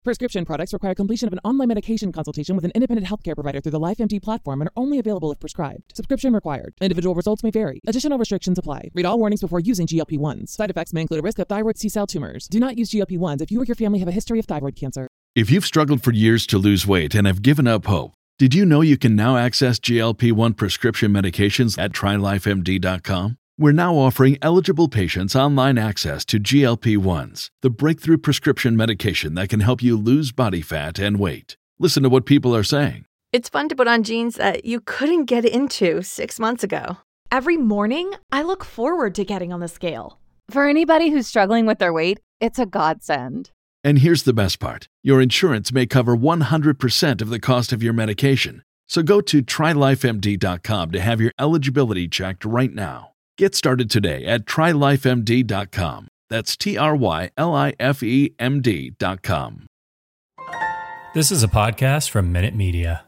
Prescription products require completion of an online medication consultation with an independent healthcare provider through the LifeMD platform and are only available if prescribed. Subscription required. Individual results may vary. Additional restrictions apply. Read all warnings before using GLP-1s. Side effects may include a risk of thyroid C-cell tumors. Do not use GLP-1s if you or your family have a history of thyroid cancer. If you've struggled for years to lose weight and have given up hope, did you know you can now access GLP-1 prescription medications at TryLifeMD.com? We're now offering eligible patients online access to GLP-1s, the breakthrough prescription medication that can help you lose body fat and weight. Listen to what people are saying. It's fun to put on jeans that you couldn't get into 6 months ago. Every morning, I look forward to getting on the scale. For anybody who's struggling with their weight, it's a godsend. And here's the best part. Your insurance may cover 100% of the cost of your medication. So go to TryLifeMD.com to have your eligibility checked right now. Get started today at TryLifeMD.com. That's TryLifeMD.com. This is a podcast from Minute Media.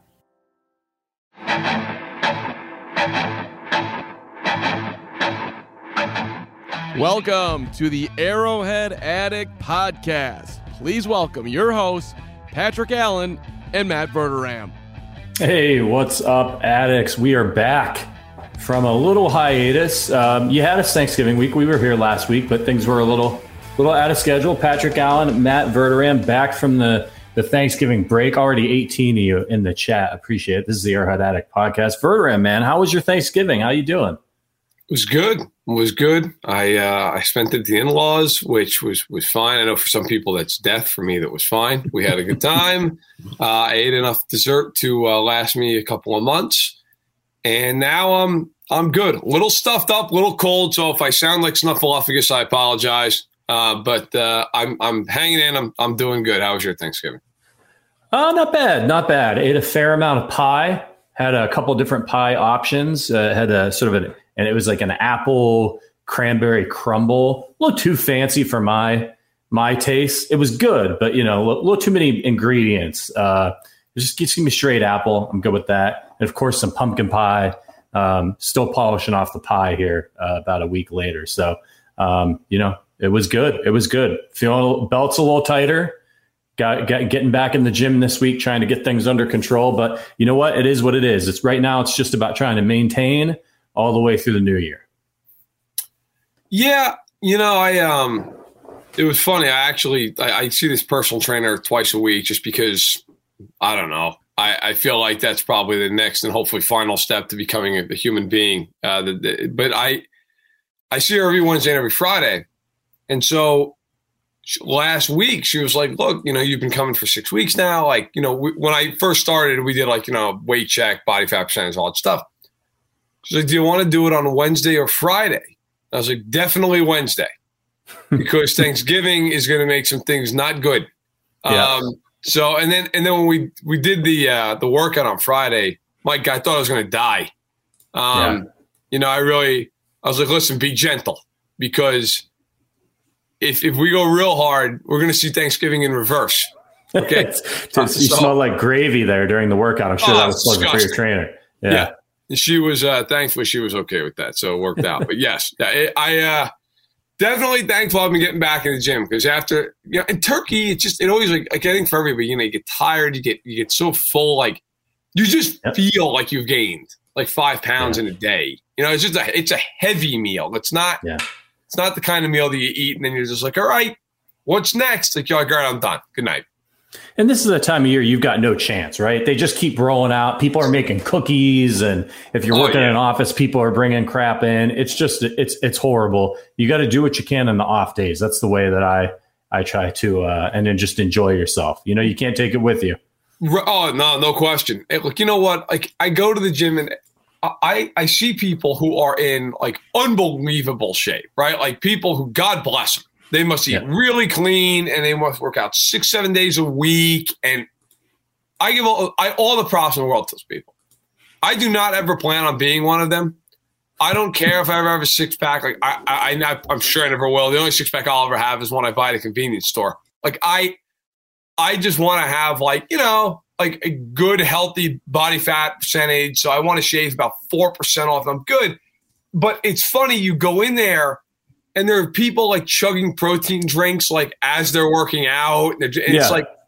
Welcome to the Arrowhead Addict Podcast. Please welcome your hosts, Patrick Allen and Matt Verderam. Hey, what's up, addicts? We are back from a little hiatus. You had us Thanksgiving week. We were here last week, but things were a little out of schedule. Patrick Allen, Matt Verderam, back from the Thanksgiving break. Already 18 of you in the chat. Appreciate it. This is the Arrowhead Addict Podcast. Verderam, man, how was your Thanksgiving? How you doing? It was good. I spent it at the in-laws, which was fine. I know for some people that's death. For me, that was fine. We had a good time. I ate enough dessert to last me a couple of months. And now I'm good. A little stuffed up, a little cold. So if I sound like Snuffleupagus, I apologize. But I'm hanging in. I'm doing good. How was your Thanksgiving? Not bad. Ate a fair amount of pie. Had a couple different pie options. Had a sort of and it was like an apple cranberry crumble. A little too fancy for my taste. It was good, but a little too many ingredients. Just give me straight apple. I'm good with that. And of course, some pumpkin pie. Still polishing off the pie here about a week later. So, it was good. Feeling belts a little tighter. Getting back in the gym this week, trying to get things under control. But you know what? It is what it is. It's right now. It's just about trying to maintain all the way through the new year. Yeah, it was funny. I see this personal trainer twice a week just because I don't know. I feel like that's probably the next and hopefully final step to becoming a human being. But I see her every Wednesday and every Friday, and so last week she was like, look, you've been coming for 6 weeks now. Like, when I first started, we did weight check, body fat percentage, all that stuff. She's like, do you want to do it on Wednesday or Friday? I was like, definitely Wednesday, because Thanksgiving is going to make some things not good. Yeah. So, and then when we did the workout on Friday, Mike, I thought I was going to die. I was like, listen, be gentle, because if we go real hard, we're going to see Thanksgiving in reverse. Okay. You smelled like gravy there during the workout. I'm sure that was pleasant for your trainer. Yeah. She was, thankfully she was okay with that. So it worked out. But yes, I definitely thankful I've been getting back in the gym, because after, in Turkey, it always I think for everybody, you get tired, you get so full, you just feel like you've gained 5 pounds in a day. It's a heavy meal. It's not the kind of meal that you eat and then you're just like, all right, what's next? You're like, all right, I'm done. Good night. And this is a time of year you've got no chance, right? They just keep rolling out. People are making cookies, and if you're working in an office, people are bringing crap in. It's just it's horrible. You got to do what you can on the off days. That's the way that I try to, and then just enjoy yourself. You can't take it with you. Oh no question. Hey, look, you know what? I go to the gym and I see people who are in unbelievable shape, right? People who, God bless them. They must eat really clean, and they must work out 6-7 days a week. And I give all the props in the world to those people. I do not ever plan on being one of them. I don't care if I ever have a six-pack. I'm sure I never will. The only six-pack I'll ever have is one I buy at a convenience store. I just want to have a good, healthy body fat percentage. So I want to shave about 4% off. I'm good. But it's funny, you go in there, and there are people chugging protein drinks as they're working out. And it's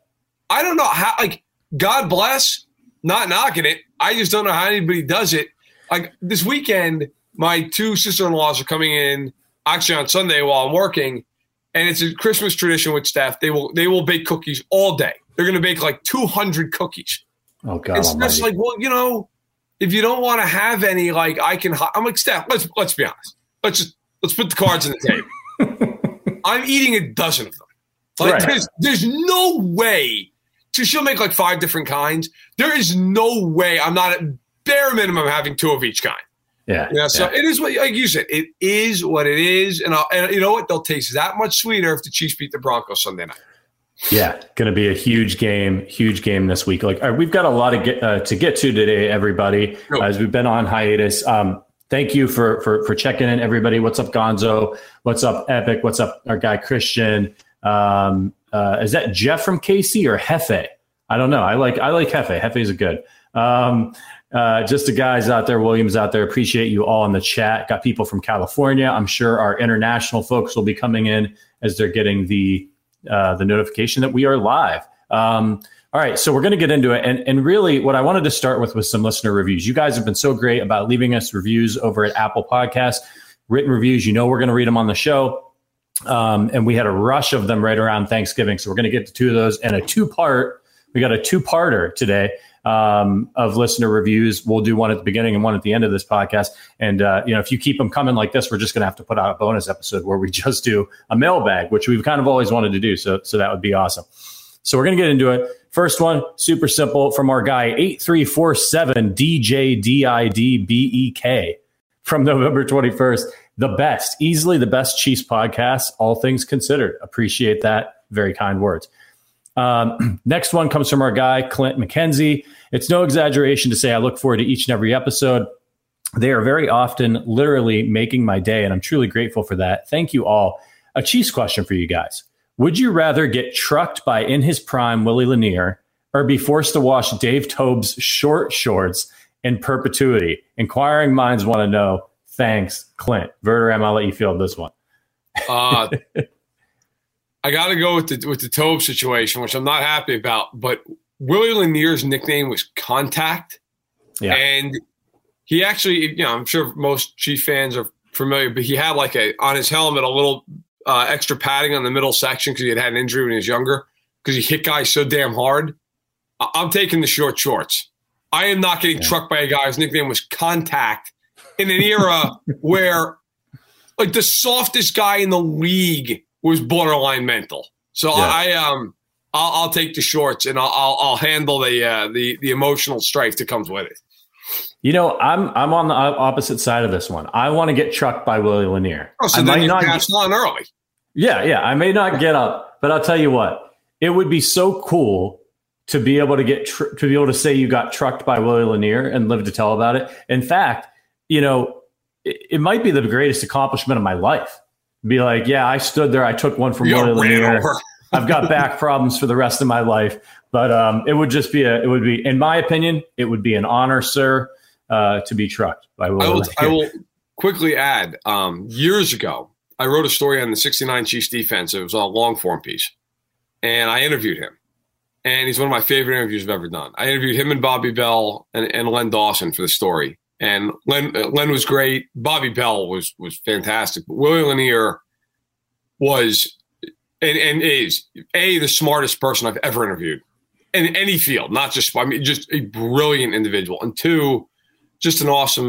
I don't know how, like, God bless, not knocking it. I just don't know how anybody does it. Like this weekend, my two sister-in-laws are coming in actually on Sunday while I'm working, and it's a Christmas tradition with Steph. They will bake cookies all day. They're going to bake like 200 cookies. Oh God! And Steph's like, well, you know, if you don't want to have any, like I'm like, Steph, let's be honest. Let's put the cards on the table. I'm eating a dozen of them. Like there's no way. So she'll make like 5 different kinds. There is no way I'm not at bare minimum having 2 of each kind. Yeah. So it is what, like you said, it is what it is. And you know what? They'll taste that much sweeter if the Chiefs beat the Broncos Sunday night. Yeah, going to be a huge game this week. Like we've got a lot to get to today, everybody, as we've been on hiatus. Thank you for checking in, everybody. What's up, Gonzo? What's up, Epic? What's up, our guy, Christian? Is that Jeff from KC or Hefe? I don't know. I like Hefe. Hefe's a good. Just the guys out there, Williams out there. Appreciate you all in the chat. Got people from California. I'm sure our international folks will be coming in as they're getting the notification that we are live. All right, so we're going to get into it. And really what I wanted to start with was some listener reviews. You guys have been so great about leaving us reviews over at Apple Podcasts, written reviews. You know we're going to read them on the show. And we had a rush of them right around Thanksgiving. So we're going to get to 2 of those and we got a 2-parter today of listener reviews. We'll do one at the beginning and one at the end of this podcast. And, if you keep them coming like this, we're just going to have to put out a bonus episode where we just do a mailbag, which we've kind of always wanted to do. So that would be awesome. So we're going to get into it. First one, super simple, from our guy, 8347 DJDIDBEK from November 21st. The best, easily the best Chiefs podcast, all things considered. Appreciate that. Very kind words. Next one comes from our guy, Clint McKenzie. It's no exaggeration to say I look forward to each and every episode. They are very often literally making my day, and I'm truly grateful for that. Thank you all. A Chiefs question for you guys. Would you rather get trucked by in his prime Willie Lanier or be forced to wash Dave Tobe's short shorts in perpetuity? Inquiring minds want to know. Thanks, Clint. Verderam, I'll let you field this one. I got to go with the Tobe situation, which I'm not happy about. But Willie Lanier's nickname was Contact. Yeah. And he actually, I'm sure most Chief fans are familiar, but he had like on his helmet a little extra padding on the middle section because he had an injury when he was younger because he hit guys so damn hard. I'm taking the short shorts. I am not getting trucked by a guy whose nickname was Contact in an era where like the softest guy in the league was borderline mental. So I'll take the shorts and I'll handle the emotional strife that comes with it. I'm on the opposite side of this one. I want to get trucked by Willie Lanier. Oh, so then you pass on early. Yeah. I may not get up, but I'll tell you what, it would be so cool to be able to to be able to say you got trucked by Willie Lanier and live to tell about it. In fact, it might be the greatest accomplishment of my life. Be like, yeah, I stood there. I took one from Willie Lanier. I've got back problems for the rest of my life. But it would be, in my opinion, it would be an honor, sir, to be trucked by Willie Lanier. I will quickly add, years ago, I wrote a story on the 69 Chiefs defense. It was a long form piece. And I interviewed him. And he's one of my favorite interviews I've ever done. I interviewed him and Bobby Bell and Len Dawson for the story. And Len was great. Bobby Bell was fantastic. But Willie Lanier was and is the smartest person I've ever interviewed in any field, not just just a brilliant individual. And 2, just an awesome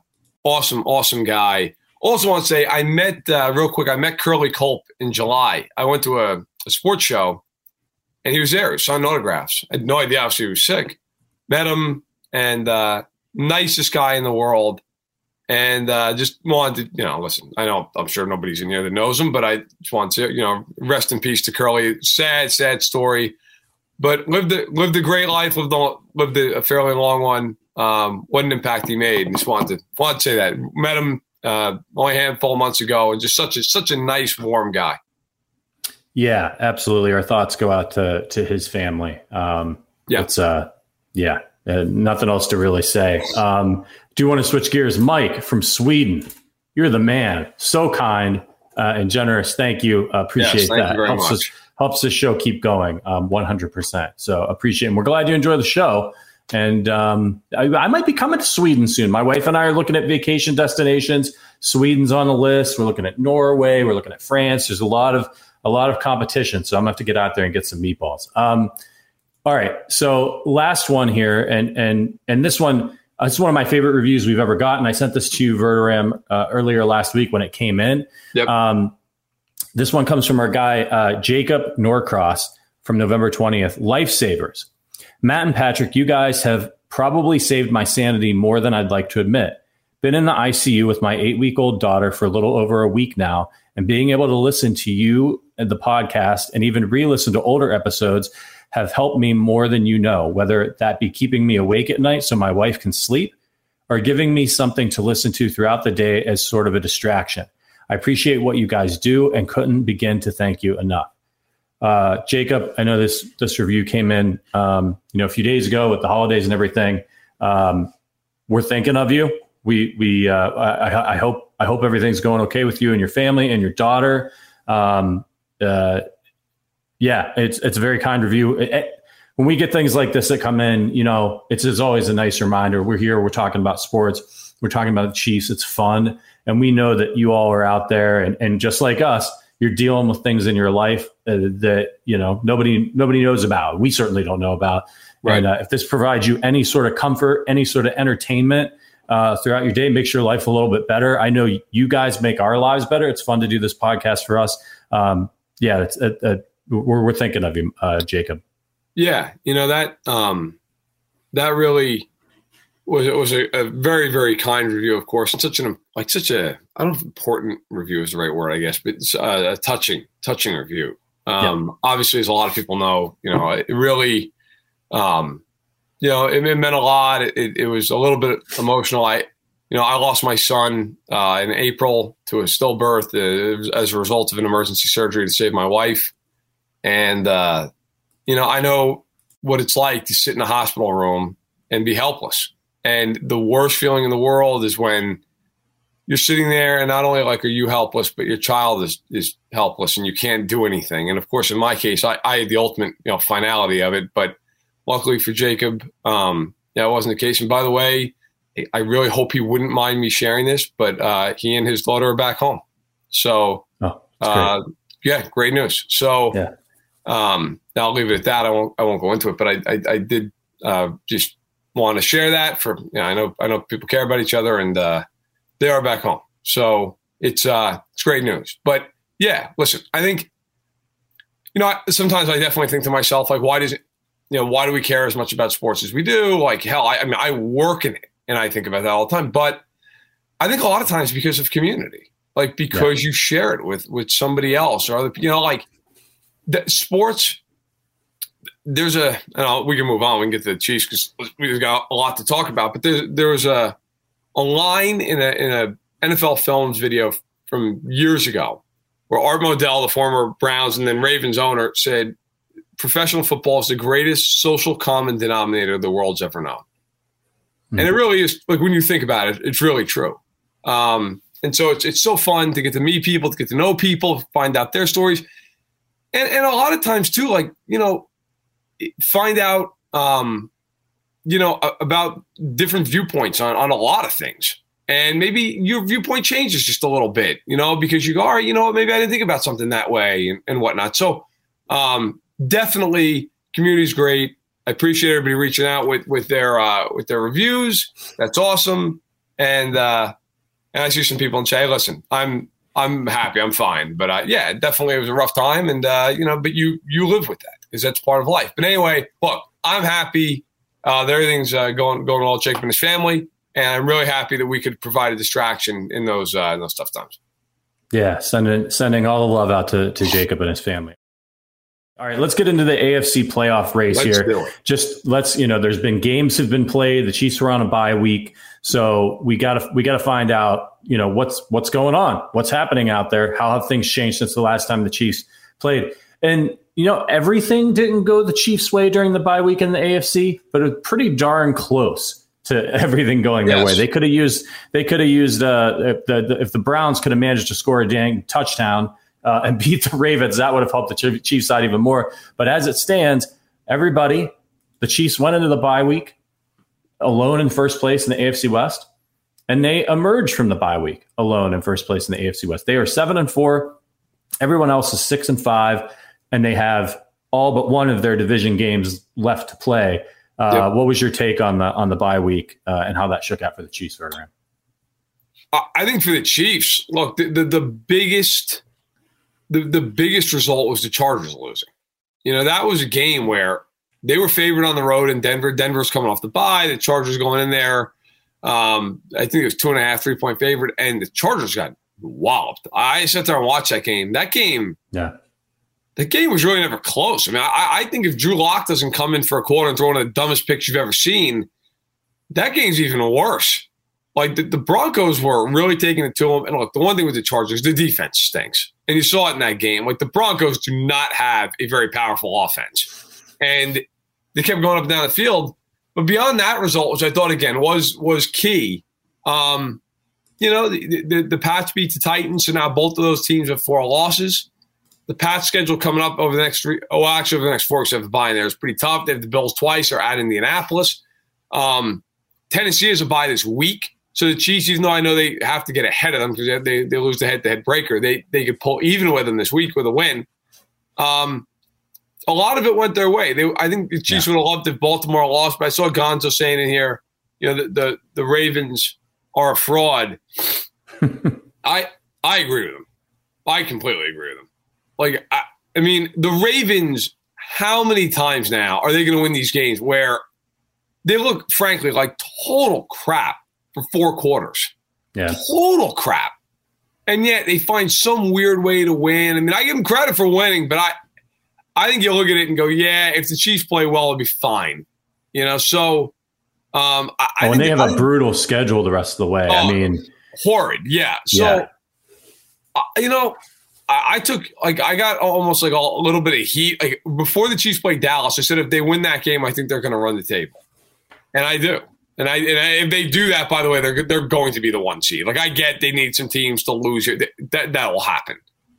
guy. Also want to say I met real quick. I met Curly Culp in July. I went to a sports show, and he was there. He was signing autographs. I had no idea obviously he was sick. Met him, and nicest guy in the world. And just wanted to, listen, I'm sure nobody's in here that knows him, but I just want to, rest in peace to Curly. Sad story, but lived a great life, lived a fairly long one. What an impact he made. And just wanted to say that. Met him only a handful of months ago, and just such a nice, warm guy. Yeah, absolutely. Our thoughts go out to his family. It's nothing else to really say. Do you want to switch gears? Mike from Sweden, you're the man. So kind. and generous. Thank you. Appreciate thank that. You very much. Helps the show keep going 100%. So appreciate it. And we're glad you enjoy the show. And I might be coming to Sweden soon. My wife and I are looking at vacation destinations. Sweden's on the list. We're looking at Norway. We're looking at France. There's a lot of competition. So I'm gonna have to get out there and get some meatballs. All right. So last one here, and this one. It's one of my favorite reviews we've ever gotten. I sent this to you, Verderam, earlier last week when it came in. Yep. This one comes from our guy, Jacob Norcross from November 20th. Lifesavers. Matt and Patrick, you guys have probably saved my sanity more than I'd like to admit. Been in the ICU with my 8-week-old daughter for a little over a week now, and being able to listen to you and the podcast and even re-listen to older episodes have helped me more than you know, whether that be keeping me awake at night so my wife can sleep or giving me something to listen to throughout the day as sort of a distraction. I appreciate what you guys do and couldn't begin to thank you enough. Jacob, I know this review came in a few days ago with the holidays and everything. We're thinking of you. I hope everything's going okay with you and your family and your daughter. Yeah, it's a very kind review. When we get things like this that come in, it's always a nice reminder. We're here. We're talking about sports. We're talking about the Chiefs. It's fun. And we know that you all are out there. And just like us, you're dealing with things in your life that, nobody knows about. We certainly don't know about. Right. And if this provides you any sort of comfort, any sort of entertainment throughout your day, makes your life a little bit better. I know you guys make our lives better. It's fun to do this podcast for us. We're thinking of you, Jacob. Yeah, that really was a very, very kind review. Of course, it's such a I don't know if important review is the right word, I guess, but it's a touching review. Obviously, as a lot of people know, it really, it meant a lot. It was a little bit emotional. I lost my son in April to a stillbirth as a result of an emergency surgery to save my wife. And, I know what it's like to sit in a hospital room and be helpless. And the worst feeling in the world is when you're sitting there and not only are you helpless, but your child is helpless and you can't do anything. And of course, in my case, I had the ultimate, finality of it. But luckily for Jacob, it wasn't the case. And by the way, I really hope he wouldn't mind me sharing this, but he and his daughter are back home. So, great news. So, I'll leave it at that. I won't go into it, but I did just want to share that for, I know people care about each other and they are back home. So it's great news. But yeah, listen, I think, sometimes I definitely think to myself, why do we care as much about sports as we do? Hell, I work in it and I think about that all the time, but I think a lot of times because of community, because you share it with somebody else or other, the sports, we can move on. We can get to the Chiefs because we've got a lot to talk about. But there was a line in a NFL Films video from years ago where Art Modell, the former Browns and then Ravens owner, said, "Professional football is the greatest social common denominator the world's ever known." Mm-hmm. And it really is. When you think about it, it's really true. And so it's so fun to get to meet people, to get to know people, find out their stories. And a lot of times too, find out, about different viewpoints on a lot of things. And maybe your viewpoint changes just a little bit, because you go, all right, maybe I didn't think about something that way and whatnot. So definitely community is great. I appreciate everybody reaching out with their reviews. That's awesome. And I see some people and say, hey, listen, I'm happy. I'm fine. But definitely it was a rough time. And, but you live with that because that's part of life. But anyway, look, I'm happy that everything's going well with Jacob and his family. And I'm really happy that we could provide a distraction in those tough times. Yeah. Sending all the love out to Jacob and his family. All right, let's get into the AFC playoff race here. There's been games have been played. The Chiefs were on a bye week. So we gotta find out, what's going on, what's happening out there, how have things changed since the last time the Chiefs played. And, everything didn't go the Chiefs' way during the bye week in the AFC, but it was pretty darn close to everything going their way. They could have used if the Browns could have managed to score a dang touchdown and beat the Ravens, that would have helped the Chiefs side even more. But as it stands, the Chiefs went into the bye week alone in first place in the AFC West, and they emerged from the bye week alone in first place in the AFC West. They are 7-4. Everyone else is 6-5, and they have all but one of their division games left to play. What was your take on the bye week and how that shook out for the Chiefs, Verderame? I think for the Chiefs, look, the biggest result was the Chargers losing. That was a game where they were favored on the road in Denver. Denver's coming off the bye. The Chargers going in there. I think it was 2.5, 3-point favorite, and the Chargers got walloped. I sat there and watched that game. That game was really never close. I mean, I think if Drew Lock doesn't come in for a quarter and throw one of the dumbest picks you've ever seen, that game's even worse. Like, the Broncos were really taking it to them. And look, the one thing with the Chargers, the defense stinks. And you saw it in that game. Like, the Broncos do not have a very powerful offense. And they kept going up and down the field. But beyond that result, which I thought, again, was key, the Pats beat the Titans, so now both of those teams have 4 losses. The Pats schedule coming up over the next 4 weeks, they have a bye in there. It's pretty tough. They have the Bills twice. They're at Indianapolis. Tennessee has a bye this week. So the Chiefs, even though I know they have to get ahead of them because they lose the head-to-head breaker, they could pull even with them this week with a win. A lot of it went their way. I think the Chiefs would have loved if Baltimore lost, but I saw Gonzo saying in here, the Ravens are a fraud. I agree with him. I completely agree with him. Like, I mean, the Ravens, how many times now are they going to win these games where they look, frankly, like total crap for 4 quarters? Yeah. Total crap. And yet they find some weird way to win. I mean, I give them credit for winning, but I think you look at it and go, yeah, if the Chiefs play well, it'll be fine. So when they have a brutal schedule the rest of the way. I mean, horrid. Yeah. So, I took, I got almost like a little bit of heat. Like, before the Chiefs play Dallas, I said, if they win that game, I think they're going to run the table. And I do. And if they do that, by the way, they're going to be the 1 seed. Like, I get they need some teams to lose here. That will happen.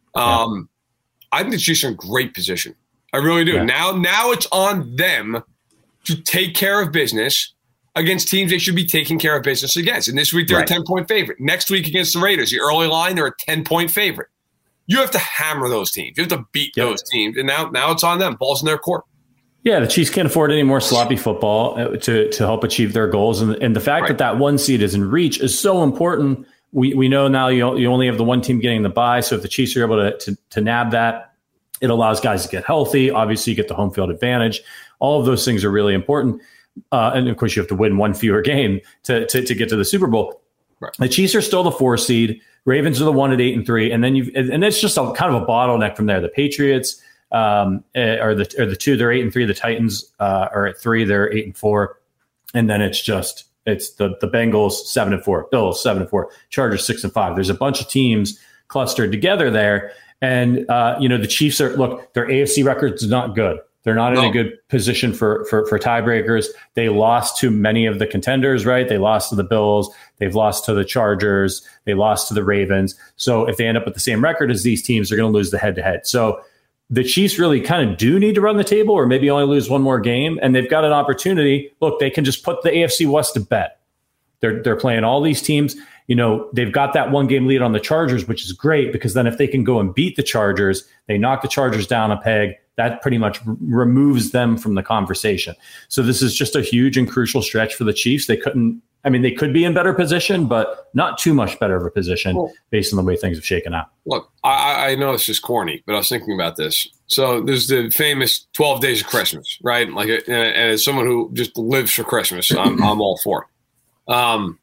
I think the Chiefs are in great position. I really do. Yeah. Now it's on them to take care of business against teams they should be taking care of business against. And this week, they're a 10-point favorite. Next week against the Raiders, the early line, they're a 10-point favorite. You have to hammer those teams. You have to beat those teams. And now it's on them. Ball's in their court. Yeah, the Chiefs can't afford any more sloppy football to help achieve their goals. And the fact that 1 seed is in reach is so important. We know now you only have the 1 team getting the bye. So if the Chiefs are able to nab that, it allows guys to get healthy. Obviously, you get the home field advantage. All of those things are really important. And, of course, you have to win 1 fewer game to get to the Super Bowl. Right. The Chiefs are still the 4 seed. Ravens are the 1 at 8-3. And then and it's just kind of a bottleneck from there. The Patriots are the 2. They're 8-3. The Titans are at 3. They're 8-4. And then it's the Bengals 7-4, Bills 7-4, Chargers 6-5. There's a bunch of teams clustered together there. And, the Chiefs their AFC record is not good. They're not in a good position for tiebreakers. They lost to many of the contenders, right? They lost to the Bills. They've lost to the Chargers. They lost to the Ravens. So if they end up with the same record as these teams, they're going to lose the head-to-head. So the Chiefs really kind of do need to run the table or maybe only lose 1 more game. And they've got an opportunity. Look, they can just put the AFC West to bed. They're playing all these teams. They've got that 1-game lead on the Chargers, which is great because then if they can go and beat the Chargers, they knock the Chargers down a peg. That pretty much removes them from the conversation. So this is just a huge and crucial stretch for the Chiefs. They could be in better position, but not too much better of a position based on the way things have shaken out. Look, I know it's just corny, but I was thinking about this. So there's the famous 12 days of Christmas, right? Like, and as someone who just lives for Christmas, I'm all for it.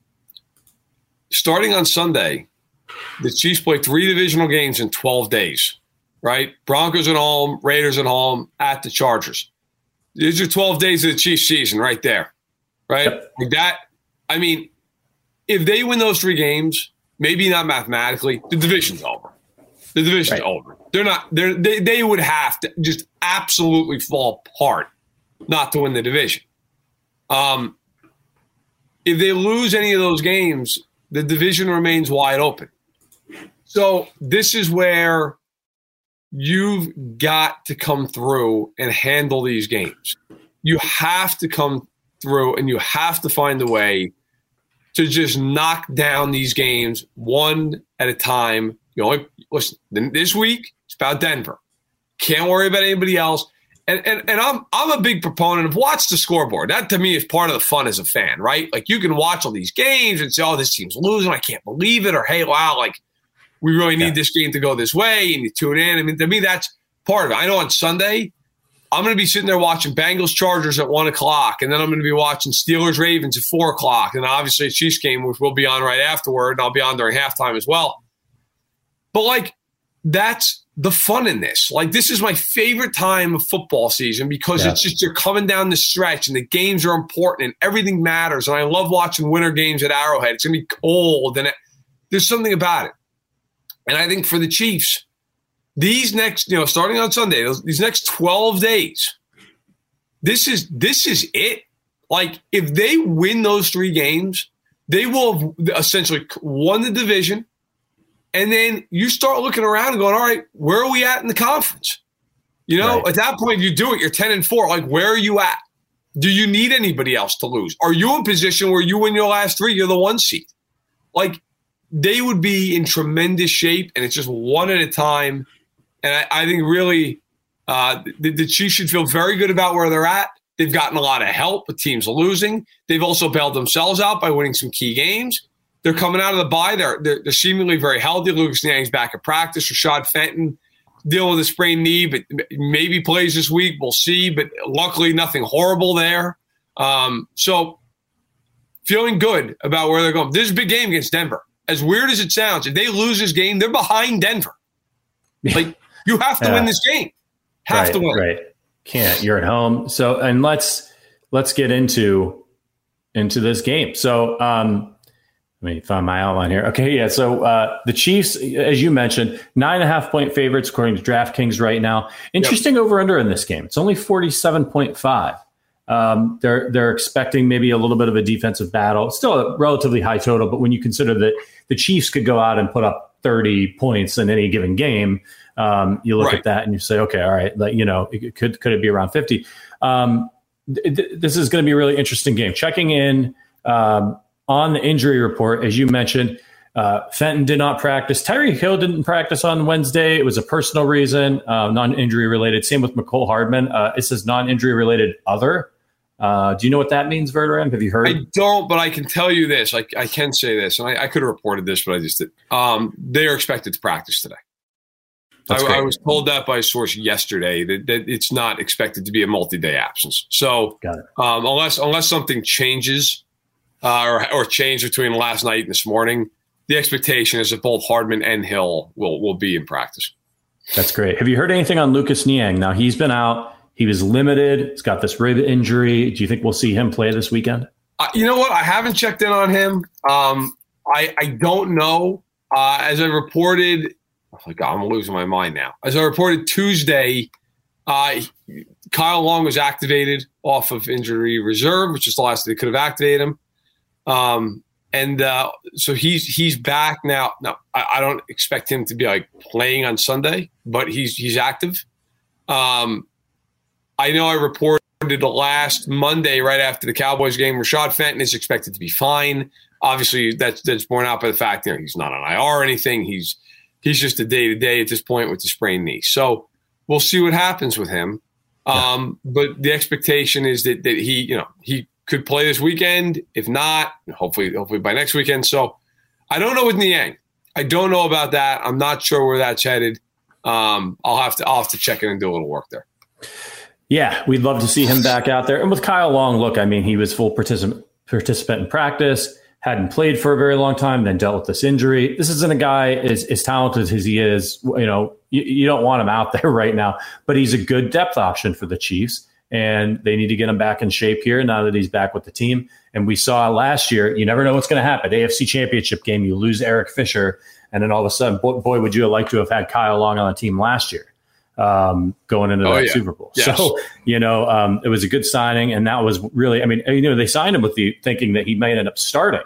Starting on Sunday, the Chiefs play 3 divisional games in 12 days. Right? Broncos at home, Raiders at home, at the Chargers. These are 12 days of the Chiefs season right there. Right? Yep. Like that. I mean, if they win those 3 games, maybe not mathematically, the division's over. The division's over. They would have to just absolutely fall apart not to win the division. If if they lose any of those games, the division remains wide open. So this is where you've got to come through and handle these games. You have to come through and you have to find a way to just knock down these games one at a time. Listen, this week it's about Denver. Can't worry about anybody else. And I'm a big proponent of watch the scoreboard. That to me is part of the fun as a fan, right? Like you can watch all these games and say, oh, this team's losing. I can't believe it. Or, hey, wow, like we really need this game to go this way. And you tune in. I mean, to me, that's part of it. I know on Sunday, I'm going to be sitting there watching Bengals-Chargers at 1 o'clock, and then I'm going to be watching Steelers-Ravens at 4 o'clock, and obviously a Chiefs game, which will be on right afterward, and I'll be on during halftime as well. But, like, that's the fun in this. Like, this is my favorite time of football season because it's just you're coming down the stretch, and the games are important, and everything matters, and I love watching winter games at Arrowhead. It's going to be cold, and there's something about it. And I think for the Chiefs, these next, starting on Sunday, these next 12 days, this is it. Like, if they win those 3 games, they will have essentially won the division. And then you start looking around and going, all right, where are we at in the conference? At that point, you do it. You're 10-4. Like, where are you at? Do you need anybody else to lose? Are you in a position where you win your last 3, you're the 1 seed? Like, they would be in tremendous shape, and it's just one at a time. And I think really the Chiefs should feel very good about where they're at. They've gotten a lot of help with teams losing. They've also bailed themselves out by winning some key games. They're coming out of the bye. They're seemingly very healthy. Lucas Niang's back at practice. Rashad Fenton dealing with a sprained knee, but maybe plays this week. We'll see. But luckily, nothing horrible there. So feeling good about where they're going. This is a big game against Denver. As weird as it sounds, if they lose this game, they're behind Denver. Like, you have to win this game. Have to win. Right. Can't. You're at home. So, and let's get into this game. So, let me find my outline here. Okay. Yeah. So, the Chiefs, as you mentioned, 9.5-point favorites according to DraftKings right now. Interesting over under in this game. It's only 47.5. They're expecting maybe a little bit of a defensive battle. It's still a relatively high total, but when you consider that the Chiefs could go out and put up 30 points in any given game, you look at that and you say, okay, all right, could it be around 50? This is going to be a really interesting game. Checking in on the injury report, as you mentioned, Fenton did not practice. Tyreek Hill didn't practice on Wednesday. It was a personal reason, non-injury related. Same with Mecole Hardman. It says non-injury related other. Do you know what that means, Verderame? Have you heard? I don't, but I can tell you this. I can say this, and I could have reported this, but I just did. They are expected to practice today. I was told that by a source yesterday that it's not expected to be a multi-day absence. So unless something changes or changed between last night and this morning, the expectation is that both Hardman and Hill will be in practice. That's great. Have you heard anything on Lucas Niang? Now, he's been out. He was limited. He's got this rib injury. Do you think we'll see him play this weekend? You know what? I haven't checked in on him. I don't know. As I reported, oh my God, I'm losing my mind now. As I reported Tuesday, Kyle Long was activated off of injury reserve, which is the last they could have activated him. So he's back now. Now I don't expect him to be like playing on Sunday, but he's active. I know I reported last Monday right after the Cowboys game, Rashad Fenton is expected to be fine. Obviously, that's borne out by the fact that he's not on IR or anything. He's just a day-to-day at this point with the sprained knee. So we'll see what happens with him. But the expectation is that he could play this weekend. If not, hopefully by next weekend. So I don't know with Niang. I don't know about that. I'm not sure where that's headed. I'll have to check in and do a little work there. Yeah, we'd love to see him back out there. And with Kyle Long, look, I mean, he was full participant in practice, hadn't played for a very long time, then dealt with this injury. This isn't a guy as talented as he is. You don't want him out there right now, but he's a good depth option for the Chiefs, and they need to get him back in shape here now that he's back with the team. And we saw last year, you never know what's going to happen. AFC Championship game, you lose Eric Fisher, and then all of a sudden, boy, would you have liked to have had Kyle Long on the team last year. going into that Super Bowl. Yes. So, it was a good signing. And that was really, they signed him with the thinking that he might end up starting.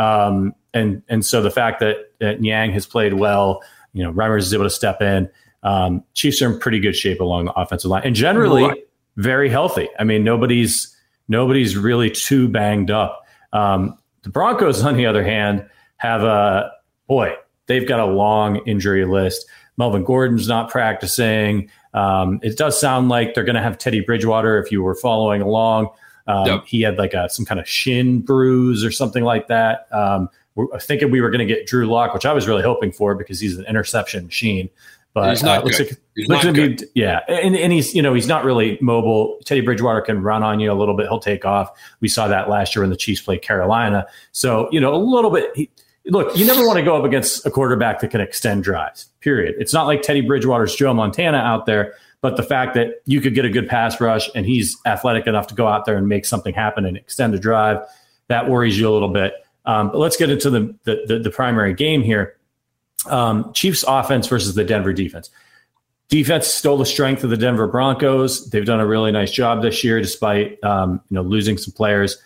And so the fact that Niang has played well, Reimers is able to step in. Chiefs are in pretty good shape along the offensive line and generally very healthy. Nobody's really too banged up. The Broncos, on the other hand, have they've got a long injury list. Melvin Gordon's not practicing. It does sound like they're going to have Teddy Bridgewater, if you were following along. He had like some kind of shin bruise or something like that. We're thinking we were going to get Drew Lock, which I was really hoping for because he's an interception machine. But he's not good. He's not good. And he's he's not really mobile. Teddy Bridgewater can run on you a little bit. He'll take off. We saw that last year when the Chiefs played Carolina. So a little bit. Look, you never want to go up against a quarterback that can extend drives. Period. It's not like Teddy Bridgewater's Joe Montana out there. But the fact that you could get a good pass rush and he's athletic enough to go out there and make something happen and extend a drive, that worries you a little bit. But let's get into the primary game here. Chiefs offense versus the Denver defense. Defense stole the strength of the Denver Broncos. They've done a really nice job this year despite losing some players.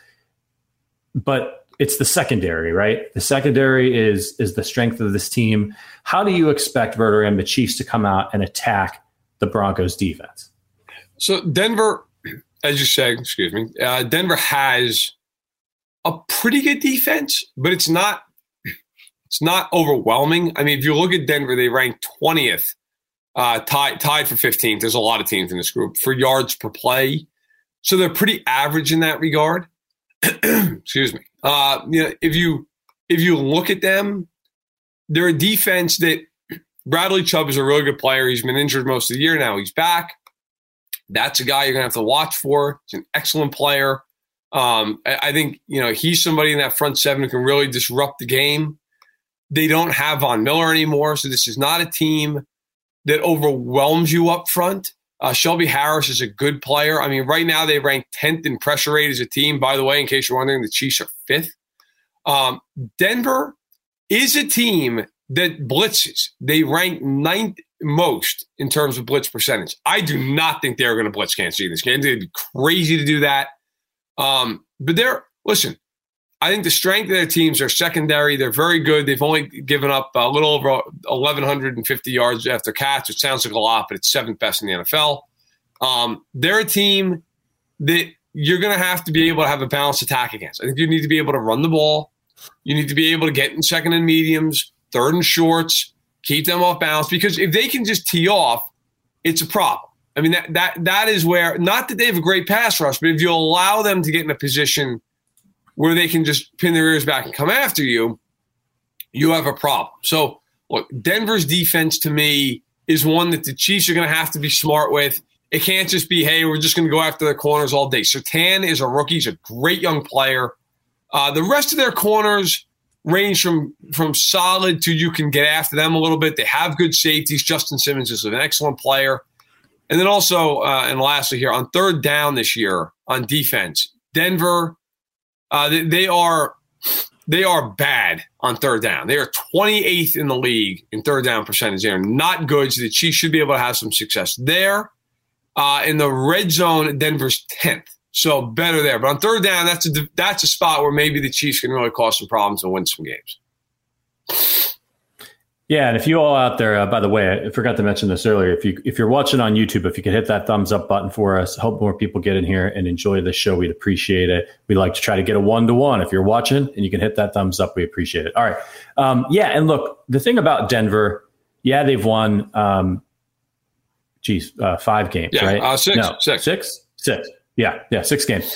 But it's the secondary, right? The secondary is the strength of this team. How do you expect, Verder, and the Chiefs to come out and attack the Broncos defense? So Denver, as you say, Denver has a pretty good defense, but it's not overwhelming. If you look at Denver, they rank 20th, tied for 15th. There's a lot of teams in this group for yards per play. So they're pretty average in that regard. Excuse me. If you look at them, they're a defense that Bradley Chubb is a really good player. He's been injured most of the year. Now he's back. That's a guy you're going to have to watch for. He's an excellent player. I think, he's somebody in that front seven who can really disrupt the game. They don't have Von Miller anymore, so this is not a team that overwhelms you up front. Shelby Harris is a good player. Right now they rank 10th in pressure rate as a team. By the way, in case you're wondering, the Chiefs are 5th. Denver is a team that blitzes. They rank 9th most in terms of blitz percentage. I do not think they're going to blitz Kansas City in this game. They'd be crazy to do that. But listen, I think the strength of their teams are secondary. They're very good. They've only given up a little over 1,150 yards after catch, which sounds like a lot, but it's 7th best in the NFL. They're a team that you're going to have to be able to have a balanced attack against. I think you need to be able to run the ball. You need to be able to get in second and mediums, third and shorts, keep them off balance, because if they can just tee off, it's a problem. That is where, not that they have a great pass rush, but if you allow them to get in a position where they can just pin their ears back and come after you, you have a problem. So, look, Denver's defense to me is one that the Chiefs are going to have to be smart with. It can't just be, hey, we're just going to go after their corners all day. Surtain is a rookie. He's a great young player. The rest of their corners range from solid to you can get after them a little bit. They have good safeties. Justin Simmons is an excellent player. And then also, and lastly here, on third down this year on defense, Denver, they are bad on third down. They are 28th in the league in third down percentage. They are not good, so the Chiefs should be able to have some success there. In the red zone, Denver's 10th, so better there. But on third down, that's a spot where maybe the Chiefs can really cause some problems and win some games. Yeah, and if you all out there, by the way, I forgot to mention this earlier. If you're watching on YouTube, if you could hit that thumbs up button for us, hope more people get in here and enjoy the show. We'd appreciate it. We like to try to get a 1-to-1. If you're watching and you can hit that thumbs up, we appreciate it. All right. And look, the thing about Denver, they've won, 5 games, right? Six. Yeah, 6 games.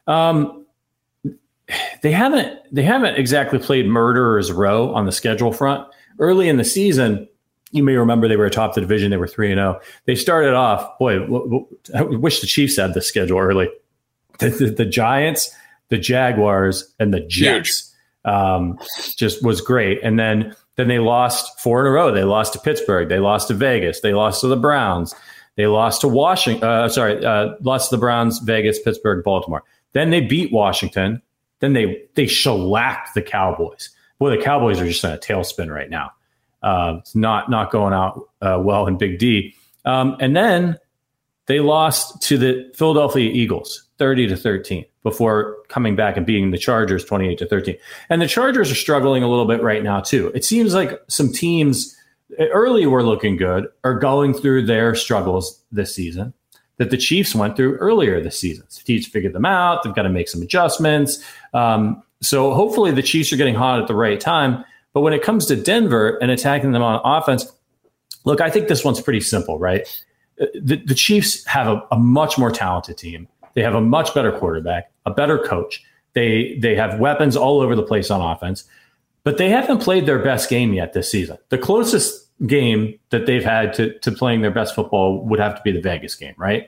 They haven't exactly played murderer's row on the schedule front. Early in the season, you may remember they were atop the division. They were 3-0. They started off, I wish the Chiefs had the schedule early. The Giants, the Jaguars, and the Jets just was great. And then they lost 4 in a row. They lost to Pittsburgh. They lost to Vegas. They lost to the Browns. They lost to Washington. Lost to the Browns, Vegas, Pittsburgh, Baltimore. Then they beat Washington. Then they shellacked the Cowboys. Boy, the Cowboys are just in a tailspin right now. It's not going out well in Big D. And then they lost to the Philadelphia Eagles 30-13 before coming back and beating the Chargers 28-13. And the Chargers are struggling a little bit right now too. It seems like some teams early were looking good are going through their struggles this season that the Chiefs went through earlier this season. The Chiefs figured them out. They've got to make some adjustments. So hopefully the Chiefs are getting hot at the right time. But when it comes to Denver and attacking them on offense, look, I think this one's pretty simple, right? The Chiefs have a much more talented team. They have a much better quarterback, a better coach. They have weapons all over the place on offense, but they haven't played their best game yet this season. The closest game that they've had to playing their best football would have to be the Vegas game, right?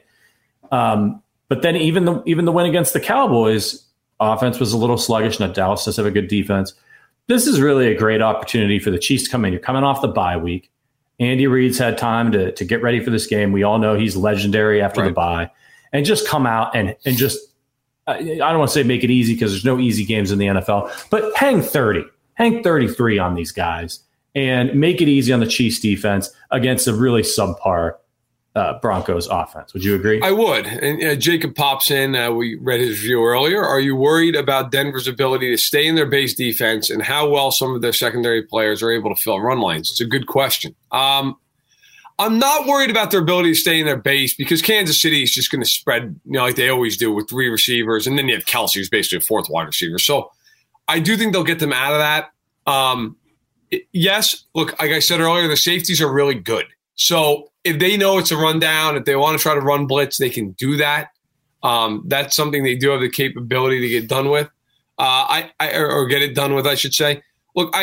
But then even the win against the Cowboys, offense was a little sluggish. Now Dallas does have a good defense. This is really a great opportunity for the Chiefs to come in. You're coming off the bye week. Andy Reid's had time to get ready for this game. We all know he's legendary after the bye. And just come out and just, I don't want to say make it easy because there's no easy games in the NFL, but hang 33 on these guys and make it easy on the Chiefs defense against a really subpar Broncos offense. Would you agree? I would. And Jacob pops in. We read his review earlier. Are you worried about Denver's ability to stay in their base defense and how well some of their secondary players are able to fill run lines? It's a good question. I'm not worried about their ability to stay in their base because Kansas City is just going to spread, like they always do with 3 receivers. And then you have Kelsey, who's basically a 4th wide receiver. So I do think they'll get them out of that. Yes, look, like I said earlier, the safeties are really good. So if they know it's a rundown, if they want to try to run blitz, they can do that. That's something they do have the capability to get done with, or get it done with, I should say. Look,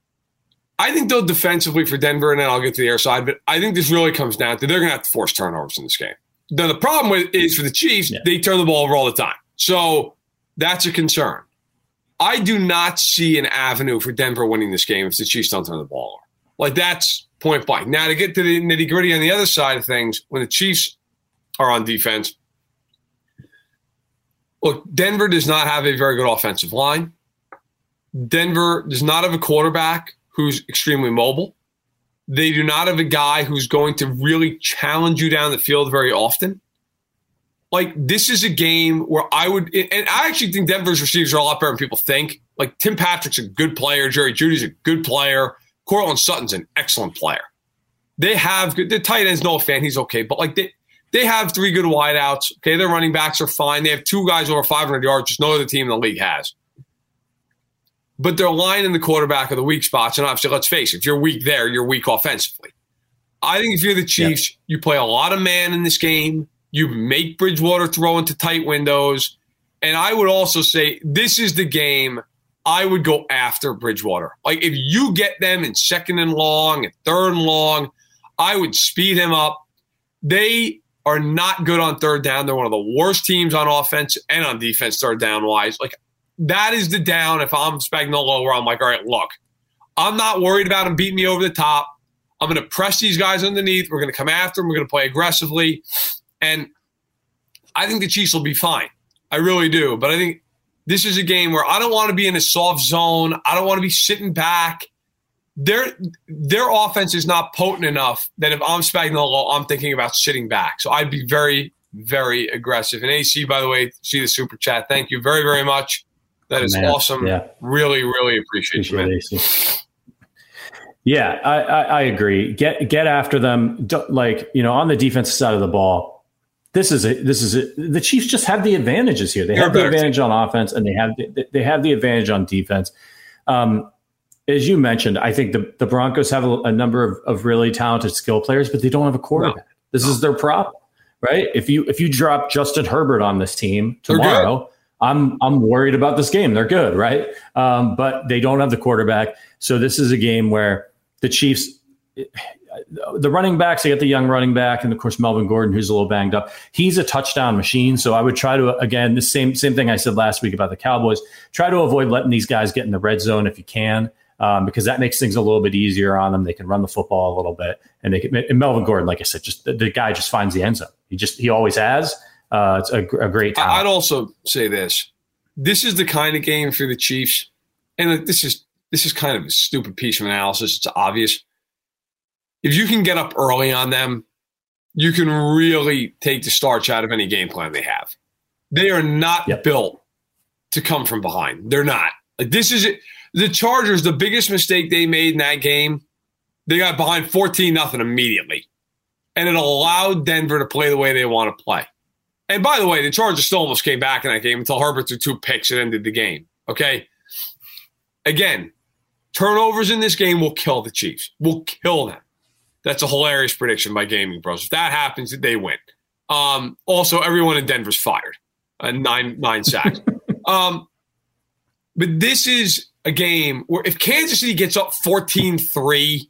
I think they'll defensively for Denver, and then I'll get to the air side, but I think this really comes down to they're going to have to force turnovers in this game. Now, the problem is for the Chiefs, they turn the ball over all the time. So that's a concern. I do not see an avenue for Denver winning this game if the Chiefs don't turn the ball over. Like, that's point blank. Now, to get to the nitty-gritty on the other side of things, when the Chiefs are on defense, look, Denver does not have a very good offensive line. Denver does not have a quarterback who's extremely mobile. They do not have a guy who's going to really challenge you down the field very often. Like, this is a game where I would – and I actually think Denver's receivers are a lot better than people think. Like, Tim Patrick's a good player. Jerry Jeudy's a good player. Cortland Sutton's an excellent player. They have – the tight end's Noah Fant. He's okay. But, like, they have 3 good wideouts. Okay, their running backs are fine. They have 2 guys over 500 yards, just no other team in the league has. But they're lining the quarterback of the weak spots. And obviously, let's face it, if you're weak there, you're weak offensively. I think if you're the Chiefs, you play a lot of man in this game. You make Bridgewater throw into tight windows. And I would also say this is the game I would go after Bridgewater. Like, if you get them in 2nd and long and 3rd and long, I would speed him up. They are not good on 3rd down. They're one of the worst teams on offense and on defense 3rd down wise. Like, that is the down if I'm Spagnuolo where I'm like, all right, look, I'm not worried about him beating me over the top. I'm going to press these guys underneath. We're going to come after them. We're going to play aggressively. And I think the Chiefs will be fine. I really do. But I think this is a game where I don't want to be in a soft zone. I don't want to be sitting back. Their offense is not potent enough that if I'm Spagnuolo, I'm thinking about sitting back. So I'd be very, very aggressive. And AC, by the way, see the super chat. Thank you very, very much. That is awesome. Yeah. Really, really appreciate you, man. Yeah, I agree. Get after them. On the defensive side of the ball, the Chiefs just have the advantages here. They have the advantage on offense, and they have the advantage on defense. As you mentioned, I think the Broncos have a number of really talented skill players, but they don't have a quarterback. This is their problem, right? If you drop Justin Herbert on this team tomorrow, I'm worried about this game. They're good, right? But they don't have the quarterback. So this is a game where the Chiefs, the running backs, they get the young running back, and of course Melvin Gordon, who's a little banged up. He's a touchdown machine. So I would try to, again, the same thing I said last week about the Cowboys, try to avoid letting these guys get in the red zone if you can, because that makes things a little bit easier on them. They can run the football a little bit, and and Melvin Gordon, like I said, just the guy just finds the end zone. He always has. It's a great talent. I'd also say this. This is the kind of game for the Chiefs, and this is kind of a stupid piece of analysis. It's obvious. If you can get up early on them, you can really take the starch out of any game plan they have. They are not built to come from behind. They're not. Like, this is it. The Chargers, the biggest mistake they made in that game, they got behind 14-0 immediately. And it allowed Denver to play the way they want to play. And by the way, the Chargers still almost came back in that game until Herbert threw 2 picks and ended the game. Okay? Again, turnovers in this game will kill the Chiefs. Will kill them. That's a hilarious prediction by Gaming Bros. If that happens, they win. Also, everyone in Denver's fired. 9 sacks. But this is a game where if Kansas City gets up 14-3,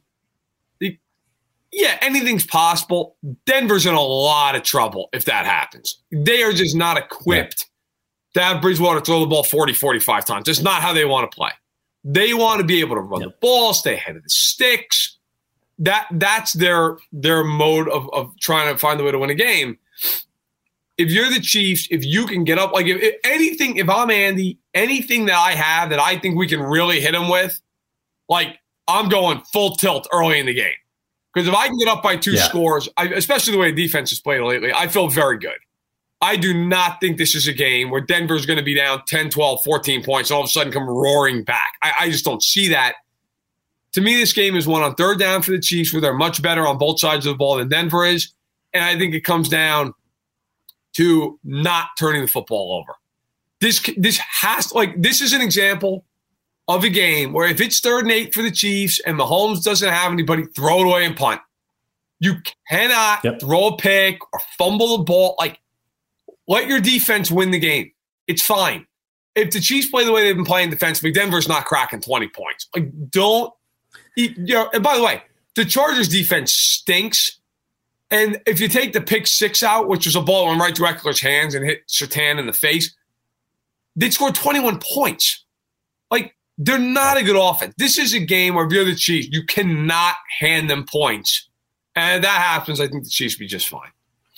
anything's possible. Denver's in a lot of trouble if that happens. They are just not equipped to have Bridgewater throw the ball 40, 45 times. That's not how they want to play. They want to be able to run the ball, stay ahead of the sticks. That's their mode of trying to find a way to win a game. If you're the Chiefs, if you can get up, like if I'm Andy, anything that I have that I think we can really hit them with, like I'm going full tilt early in the game. Because if I can get up by 2 scores, especially the way defense has played lately, I feel very good. I do not think this is a game where Denver's going to be down 10, 12, 14 points and all of a sudden come roaring back. I just don't see that. To me, this game is one on third down for the Chiefs, where they're much better on both sides of the ball than Denver is. And I think it comes down to not turning the football over. This is an example of a game where if it's 3rd and 8 for the Chiefs and Mahomes doesn't have anybody, throw it away and punt. You cannot throw a pick or fumble the ball. Like, let your defense win the game. It's fine. If the Chiefs play the way they've been playing defensively, Denver's not cracking 20 points. Like, don't. And by the way, the Chargers defense stinks. And if you take the pick 6 out, which was a ball that went right through Eckler's hands and hit Surtain in the face, they'd scored 21 points. Like, they're not a good offense. This is a game where if you're the Chiefs, you cannot hand them points. And if that happens, I think the Chiefs will be just fine.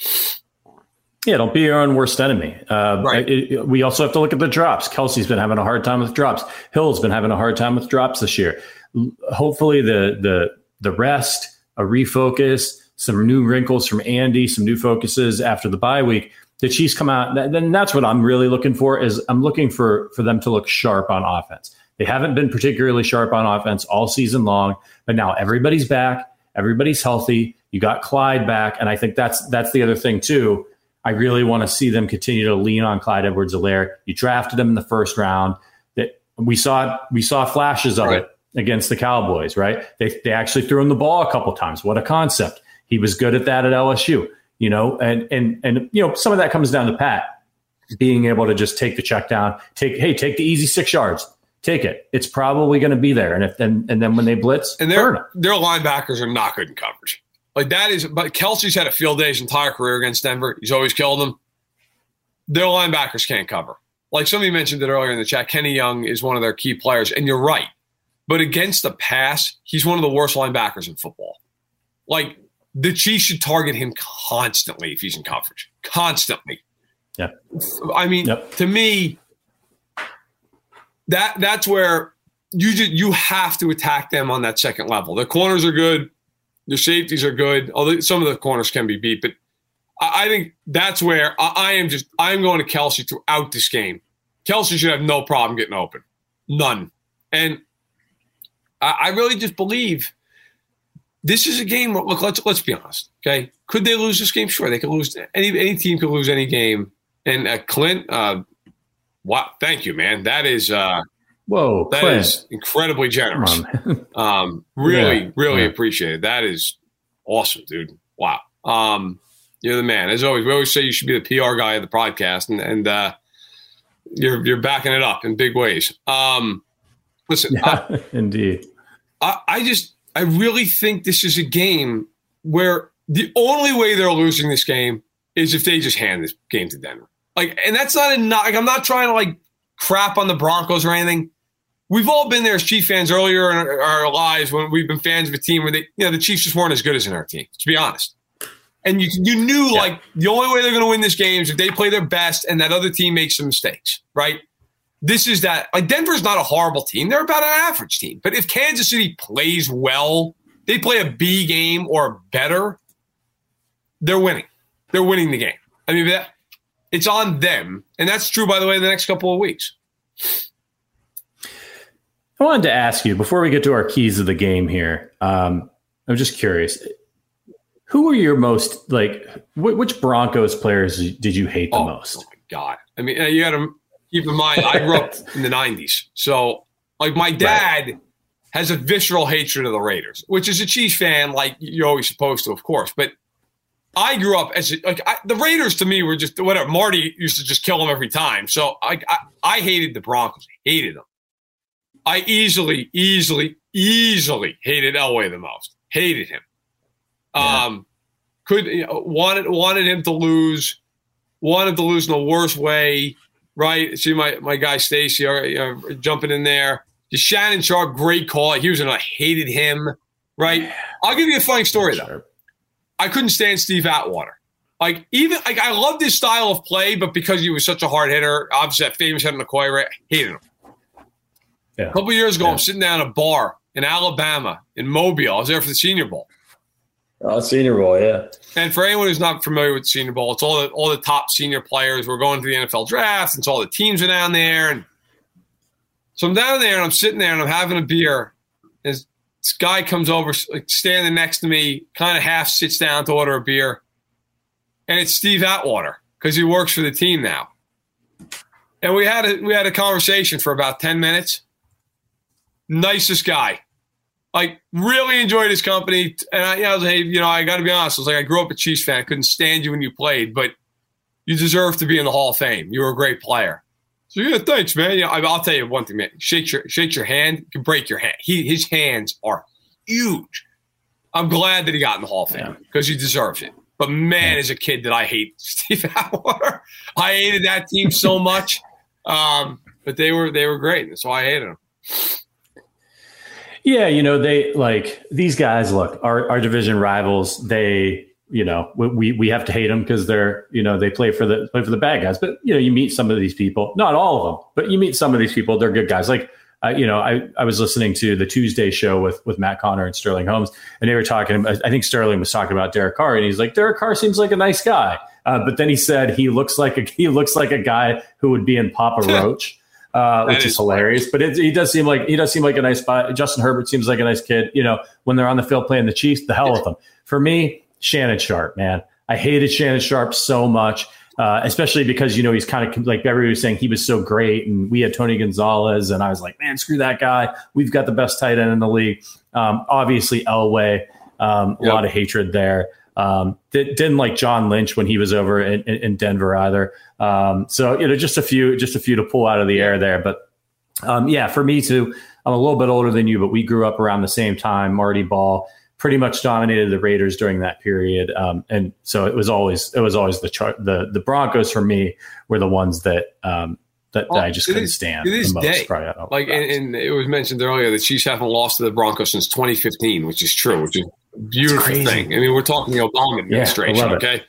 Yeah, don't be your own worst enemy. Right. We also have to look at the drops. Kelsey's been having a hard time with drops. Hill's been having a hard time with drops this year. Hopefully the rest, a refocus, some new wrinkles from Andy, some new focuses after the bye week. The Chiefs come out, then that's what I'm really looking for. Is I'm looking for them to look sharp on offense. They haven't been particularly sharp on offense all season long, but now everybody's back, everybody's healthy. You got Clyde back, and I think that's the other thing too. I really want to see them continue to lean on Clyde Edwards-Helaire. You drafted him in the 1st round. That we saw flashes of it against the Cowboys, right? They actually threw him the ball a couple times. What a concept! He was good at that at LSU, and some of that comes down to Pat being able to just take the check down, take the easy 6 yards, take it. It's probably going to be there, and then when they blitz, and their linebackers are not good in coverage. Like that is, but Kelsey's had a field day his entire career against Denver. He's always killed them. Their linebackers can't cover. Like somebody mentioned it earlier in the chat, Kenny Young is one of their key players, and you're right. But against the pass, he's one of the worst linebackers in football. Like the Chiefs should target him constantly if he's in coverage. Constantly. Yeah. I mean, to me, that's where you have to attack them on that second level. Their corners are good. Their safeties are good. Although some of the corners can be beat. But I think that's where I'm going to Kelsey throughout this game. Kelsey should have no problem getting open. None. And I really just believe this is a game where, look, let's be honest, okay? Could they lose this game? Sure, they could lose. Any team could lose any game. And Clint, wow, thank you, man. That is whoa, that Clint. is incredibly generous. Really appreciate it. That is awesome, dude. Wow. You're the man. As always, we always say you should be the PR guy of the podcast, and you're backing it up in big ways. Listen, indeed. I really think this is a game where the only way they're losing this game is if they just hand this game to Denver. Like, and that's not like I'm not trying to like crap on the Broncos or anything. We've all been there as Chief fans earlier in our lives when we've been fans of a team where the Chiefs just weren't as good as our team, to be honest. And you knew like the only way they're going to win this game is if they play their best and that other team makes some mistakes, right? This is that. Like Denver's not a horrible team; they're about an average team. But if Kansas City plays well, they play a B game or better. they're winning. They're winning the game. I mean, it's on them. And that's true, by the way, in the next couple of weeks. I wanted to ask you, before we get to our keys of the game here, I'm just curious. Who were your most, which Broncos players did you hate the most? Oh, my God. I mean, you got to keep in mind, I grew up in the 90s. So, my dad has a visceral hatred of the Raiders, which is a Chiefs fan, like you're always supposed to, of course. But I grew up as the Raiders to me were just whatever. Marty used to just kill them every time. So I hated the Broncos. Hated them. I easily hated Elway the most. Hated him. Yeah. Wanted him to lose. Wanted to lose in the worst way. Right? See my guy Stacy jumping in there. Shannon Sharp, great call. He was I hated him. Right? I'll give you a funny story though. I couldn't stand Steve Atwater. I loved his style of play, but because he was such a hard hitter, obviously that famous head on the coy, hated him. Yeah. A couple of years ago, I'm sitting down at a bar in Alabama, in Mobile. I was there for the Senior Bowl. Oh, Senior Bowl, yeah. And for anyone who's not familiar with the Senior Bowl, it's all the top senior players. We're going to the NFL draft, and so all the teams are down there. And so I'm down there, and I'm sitting there, and I'm having a beer. And this guy comes over, standing next to me, kind of half sits down to order a beer. And it's Steve Atwater, because he works for the team now. And we had a conversation for about 10 minutes. Nicest guy. Really enjoyed his company. And I was like, hey, I got to be honest. I was like, I grew up a Chiefs fan. I couldn't stand you when you played, but you deserve to be in the Hall of Fame. You were a great player. So, yeah, thanks, man. I'll tell you one thing, man. Shake your hand, you can break your hand. His hands are huge. I'm glad that he got in the Hall of Fame because he deserves it. But, man, as a kid, did I hate Steve Atwater. I hated that team so much. But they were great. That's why I hated them. Yeah, they these guys, look, our division rivals, they, we have to hate them because they're, they play for the bad guys. But, you meet some of these people, not all of them, but you meet some of these people, they're good guys. I was listening to the Tuesday show with Matt Connor and Sterling Holmes, and they were talking, I think Sterling was talking about Derek Carr, and he's like, Derek Carr seems like a nice guy. But then he said he looks like a guy who would be in Papa Roach. Which is hilarious, but he does seem like a nice guy. Justin Herbert seems like a nice kid. When they're on the field playing the Chiefs, the hell with them. For me, Shannon Sharp, man, I hated Shannon Sharp so much, especially because he's kind of like everybody was saying he was so great, and we had Tony Gonzalez, and I was like, man, screw that guy. We've got the best tight end in the league. Obviously, Elway, a lot of hatred there. Didn't like John Lynch when he was over in Denver either. So just a few to pull out of the air there. But for me too, I'm a little bit older than you, but we grew up around the same time. Marty Ball pretty much dominated the Raiders during that period, and so it was always the Broncos for me were the ones that I just couldn't stand. To this day, and it was mentioned earlier, the Chiefs haven't lost to the Broncos since 2015, which is true, which is a beautiful thing. I mean, we're talking the Obama administration, okay?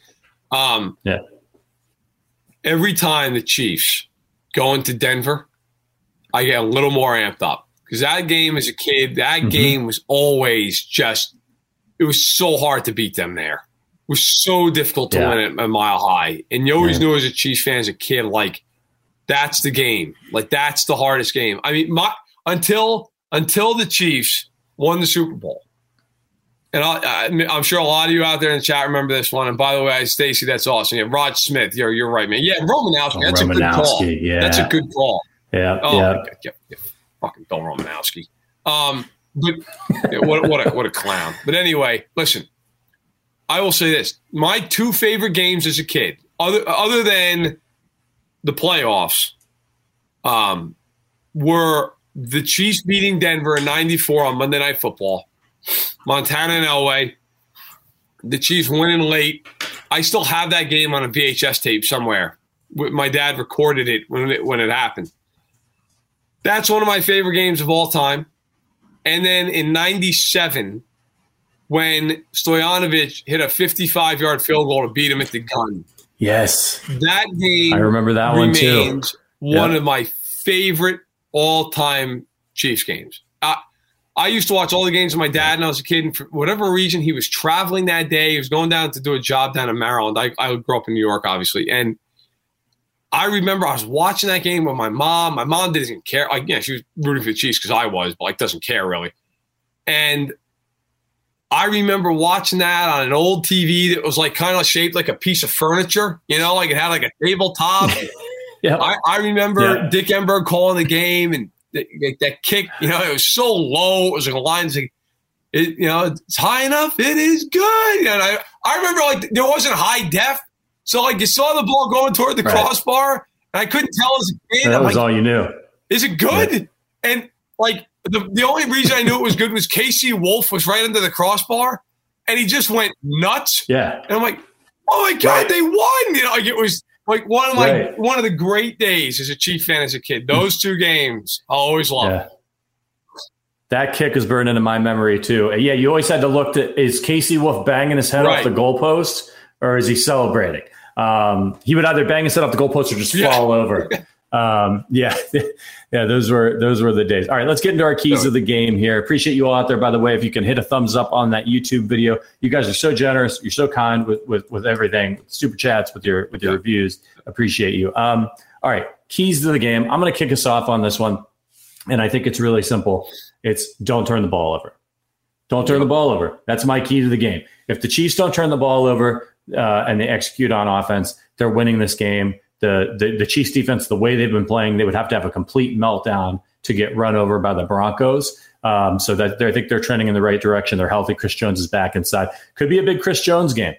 Every time the Chiefs go into Denver, I get a little more amped up because that game as a kid, game was always it was so hard to beat them there. It was so difficult to win it a mile high. And you always knew as a Chiefs fan, as a kid, that's the game. That's the hardest game. I mean, until the Chiefs won the Super Bowl. And I'm sure a lot of you out there in the chat remember this one. And by the way, Stacey, that's awesome. Yeah, Rod Smith, you're right, man. Yeah, Romanowski, that's a good call. Yeah. That's a good call. Yeah. Fucking Bill Romanowski. But what a clown. But anyway, listen, I will say this. My two favorite games as a kid, other than the playoffs, were the Chiefs beating Denver in 94 on Monday Night Football. Montana and Elway, the Chiefs winning late. I still have that game on a VHS tape somewhere. My dad recorded it when it happened. That's one of my favorite games of all time. And then in 97, when Stoyanovich hit a 55-yard field goal to beat him at the gun. Yes. That game I remember that one too. One of my favorite all-time Chiefs games. I used to watch all the games with my dad when I was a kid, and for whatever reason, he was traveling that day. He was going down to do a job down in Maryland. I grew up in New York, obviously, and I remember I was watching that game with my mom. My mom didn't care. Like, yeah, she was rooting for the Chiefs because I was, but like doesn't care really. And I remember watching that on an old TV that was like kind of shaped like a piece of furniture, like it had like a tabletop. Yeah. I remember Dick Enberg calling the game and that kick, it was so low. It was like a line, it's high enough. It is good. And I remember like there wasn't high def. So like you saw the ball going toward the crossbar and I couldn't tell as a kid. That was all you knew. Is it good? Yeah. And like the only reason I knew it was good was Casey Wolf was right under the crossbar and he just went nuts. Yeah. And I'm like, oh my God, they won. Like it was like one of the great days as a Chief fan as a kid. Those two games I always loved. Yeah. That kick is burned into my memory too. Yeah, you always had to look at, is Casey Wolf banging his head off the goalpost or is he celebrating? He would either bang his head off the goalpost or just fall over. Those were the days. All right, let's get into our keys of the game here. Appreciate you all out there, by the way. If you can hit a thumbs up on that YouTube video, you guys are so generous. You're so kind with everything. Super chats with your reviews. Appreciate you. All right, keys to the game. I'm going to kick us off on this one, and I think it's really simple. It's don't turn the ball over. Don't turn the ball over. That's my key to the game. If the Chiefs don't turn the ball over and they execute on offense, they're winning this game. The Chiefs defense, the way they've been playing, they would have to have a complete meltdown to get run over by the Broncos. So that I think they're trending in the right direction. They're healthy. Chris Jones is back inside. Could be a big Chris Jones game.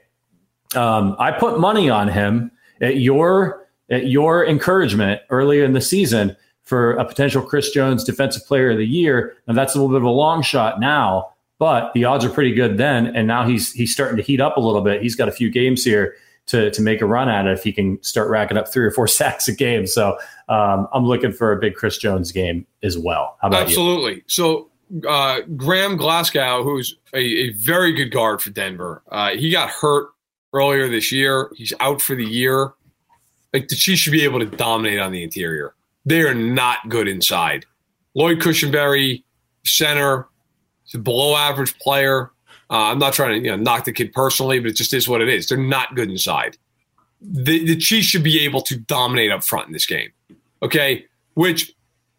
I put money on him at your encouragement earlier in the season for a potential Chris Jones Defensive Player of the Year. And that's a little bit of a long shot now, but the odds are pretty good then. And now he's starting to heat up a little bit. He's got a few games here to make a run at it if he can start racking up 3 or 4 sacks a game. So I'm looking for a big Chris Jones game as well. How about Absolutely. you? So Graham Glasgow, who's a very good guard for Denver, he got hurt earlier this year. He's out for the year. Like the Chiefs should be able to dominate on the interior. They are not good inside. Lloyd Cushenberry, center, he's a below-average player. I'm not trying to knock the kid personally, but it just is what it is. They're not good inside. The Chiefs should be able to dominate up front in this game, okay? Which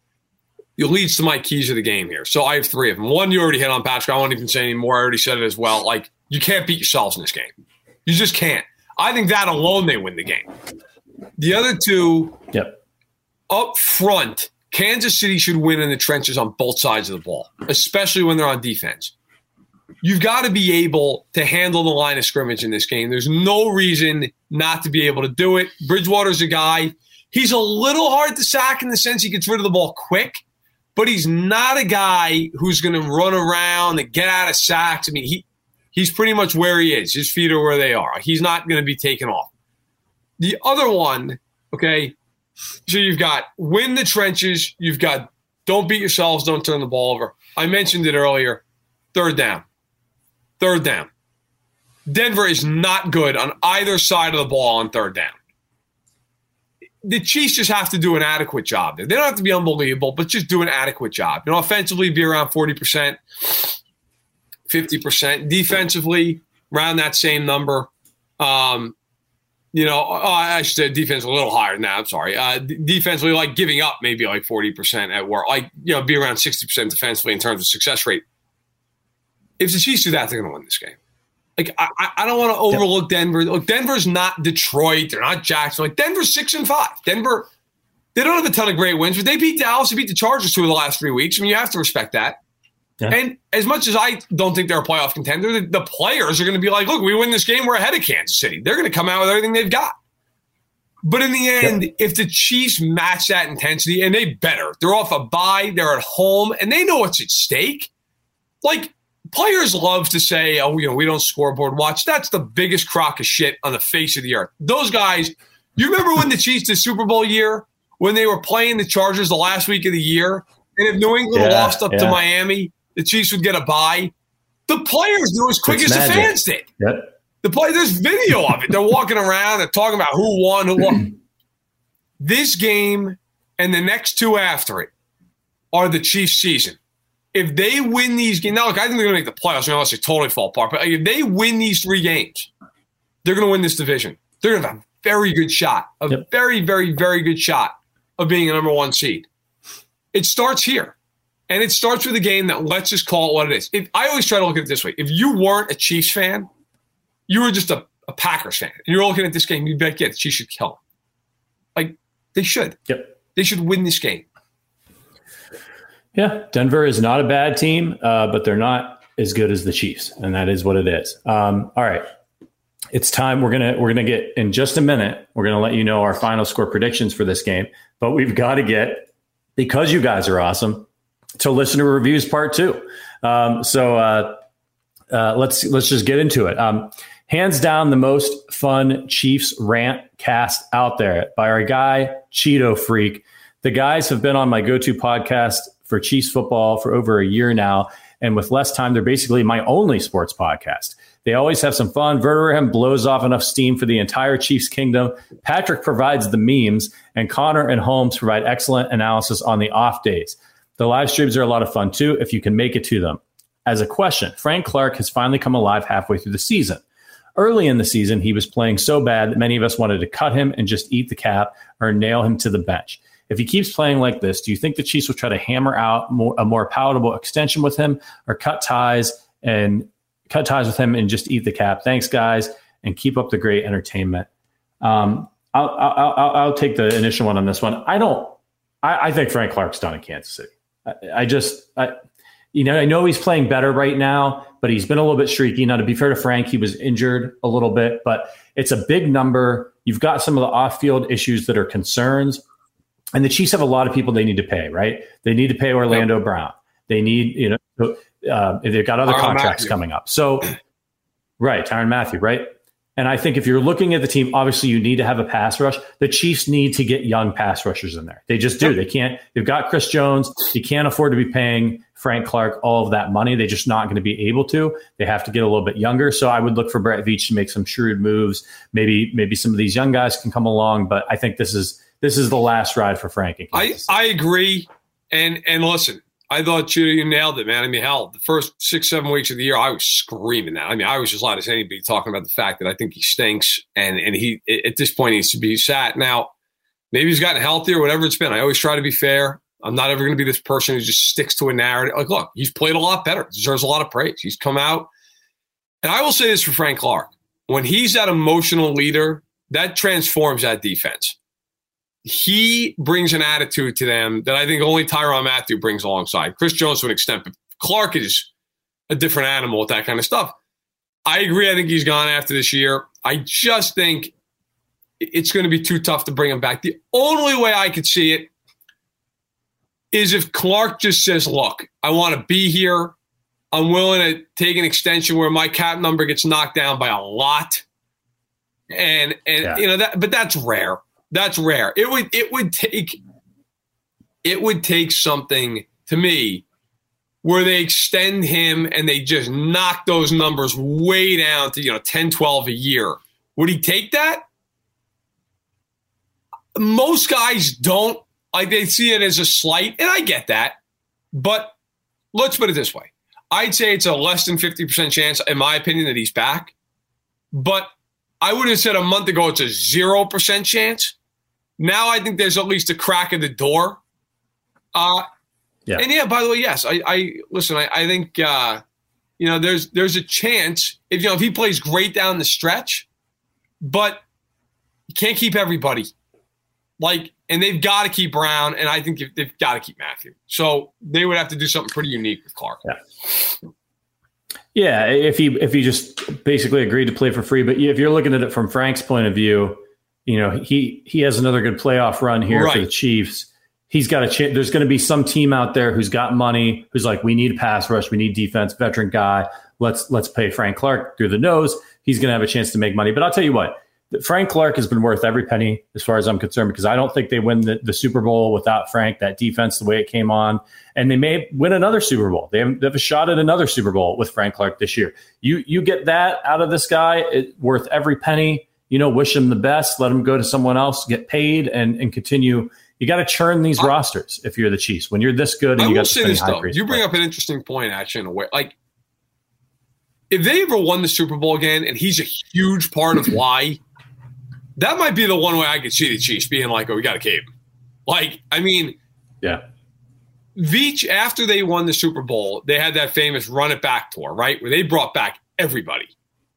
leads to my keys of the game here. So I have 3 of them. One you already hit on, Patrick. I won't even say anymore. I already said it as well. Like, you can't beat yourselves in this game. You just can't. I think that alone they win the game. The other 2, up front, Kansas City should win in the trenches on both sides of the ball, especially when they're on defense. You've got to be able to handle the line of scrimmage in this game. There's no reason not to be able to do it. Bridgewater's a guy. He's a little hard to sack in the sense he gets rid of the ball quick, but he's not a guy who's going to run around and get out of sacks. I mean, he's pretty much where he is. His feet are where they are. He's not going to be taken off. The other one, okay, so you've got win the trenches. You've got don't beat yourselves, don't turn the ball over. I mentioned it earlier. Third down. Denver is not good on either side of the ball on third down. The Chiefs just have to do an adequate job there. They don't have to be unbelievable, but just do an adequate job. Offensively, be around 40%, 50%. Defensively, around that same number. I should say defense a little higher than that. I'm sorry. Defensively, like giving up maybe like 40% at work. Be around 60% defensively in terms of success rate. If the Chiefs do that, they're going to win this game. Like I don't want to overlook Denver. Look, Denver's not Detroit. They're not Jacksonville. Like Denver's 6-5. Denver, they don't have a ton of great wins, but they beat Dallas. They beat the Chargers 2 of the last 3 weeks. I mean, you have to respect that. Yeah. And as much as I don't think they're a playoff contender, the players are going to be like, look, we win this game, we're ahead of Kansas City. They're going to come out with everything they've got. But in the end, if the Chiefs match that intensity, and they better, they're off a bye, they're at home, and they know what's at stake. Like, players love to say, we don't scoreboard watch. That's the biggest crock of shit on the face of the earth. Those guys, you remember when the Chiefs did Super Bowl year, when they were playing the Chargers the last week of the year, and if New England lost up to Miami, the Chiefs would get a bye. The players do as quick as the fans did. Yep. There's video of it. They're walking around. They're talking about who won. This game and the next 2 after it are the Chiefs' season. if they win these games, now look, I think they're going to make the playoffs unless they totally fall apart. But if they win these 3 games, they're going to win this division. They're going to have a very good shot, very, very, very good shot of being a number 1 seed. It starts here. And it starts with a game that, let's just call it what it is. I always try to look at it this way. If you weren't a Chiefs fan, you were just a Packers fan, and you're looking at this game, you'd be like, yeah, the Chiefs should kill them. Like, they should. Yep. They should win this game. Yeah, Denver is not a bad team, but they're not as good as the Chiefs, and that is what it is. All right, it's time. We're gonna get in just a minute. We're gonna let you know our final score predictions for this game, but we've got to get, because you guys are awesome, to listener reviews part 2. So let's just get into it. Hands down, the most fun Chiefs rant cast out there by our guy Cheeto Freak. The guys have been on my go-to podcast for Chiefs football for over a year now, and with less time, they're basically my only sports podcast. They always have some fun. Verderham blows off enough steam for the entire Chiefs kingdom. Patrick provides the memes, and Connor and Holmes provide excellent analysis on the off days. The live streams are a lot of fun too, if you can make it to them. As a question, Frank Clark has finally come alive halfway through the season. Early in the season, he was playing so bad that many of us wanted to cut him and just eat the cap or nail him to the bench. If he keeps playing like this, do you think the Chiefs will try to hammer out a more palatable extension with him, or cut ties with him and just eat the cap? Thanks, guys, and keep up the great entertainment. I'll take the initial one on this one. I think Frank Clark's done in Kansas City. I know he's playing better right now, but he's been a little bit streaky. Now, to be fair to Frank, he was injured a little bit, but it's a big number. You've got some of the off-field issues that are concerns. And the Chiefs have a lot of people they need to pay, right? They need to pay Orlando Brown. They need, they've got other contracts coming up. So, right, Tyrann Mathieu, right? And I think if you're looking at the team, obviously you need to have a pass rush. The Chiefs need to get young pass rushers in there. They just do. They can't. They've got Chris Jones. You can't afford to be paying Frank Clark all of that money. They're just not going to be able to. They have to get a little bit younger. So I would look for Brett Veach to make some shrewd moves. Maybe some of these young guys can come along, but I think this is the last ride for Frank. I agree. And listen, I thought you nailed it, man. I mean, hell, the first 6-7 weeks of the year, I was screaming that. I mean, I was as loud as anybody talking about the fact that I think he stinks, and he at this point needs to be sat. Now, maybe he's gotten healthier, whatever it's been. I always try to be fair. I'm not ever going to be this person who just sticks to a narrative. Like, look, he's played a lot better. Deserves a lot of praise. He's come out. And I will say this for Frank Clark. When he's that emotional leader, that transforms that defense. He brings an attitude to them that I think only Tyrann Mathieu brings alongside. Chris Jones to an extent, but Clark is a different animal with that kind of stuff. I agree. I think he's gone after this year. I just think it's going to be too tough to bring him back. The only way I could see it is if Clark just says, look, I want to be here. I'm willing to take an extension where my cap number gets knocked down by a lot. And that, but that's rare. That's rare. It would take something, to me, where they extend him and they just knock those numbers way down to 10, 12 a year. Would he take that? Most guys don't. Like, they see it as a slight, and I get that. But let's put it this way. I'd say it's a less than 50% chance, in my opinion, that he's back. But I would have said a month ago it's a 0% chance. Now I think there's at least a crack in the door. And by the way, yes, I listen. I think there's a chance if he plays great down the stretch, but you can't keep everybody. And they've got to keep Brown, and I think they've got to keep Mathieu. So they would have to do something pretty unique with Clark. Yeah, if he just basically agreed to play for free. But if you're looking at it from Frank's point of view, he has another good playoff run here for the Chiefs. He's got a chance. There's going to be some team out there who's got money, who's like, we need a pass rush, we need defense, veteran guy. Let's pay Frank Clark through the nose. He's going to have a chance to make money. But I'll tell you what, Frank Clark has been worth every penny as far as I'm concerned, because I don't think they win the Super Bowl without Frank, that defense, the way it came on. And they may win another Super Bowl. They have a shot at another Super Bowl with Frank Clark this year. You get that out of this guy, worth every penny. Wish him the best. Let him go to someone else, get paid, and continue You got to churn these rosters if you're the Chiefs. When you're this good and you got to spend high You bring up an interesting point, actually, in a way. Like, if they ever won the Super Bowl again, and he's a huge part of why, that might be the one way I could see the Chiefs being like, oh, we got to keep him. Like, I mean, yeah. Veach, after they won the Super Bowl, they had that famous Run It Back tour, right? Where they brought back everybody.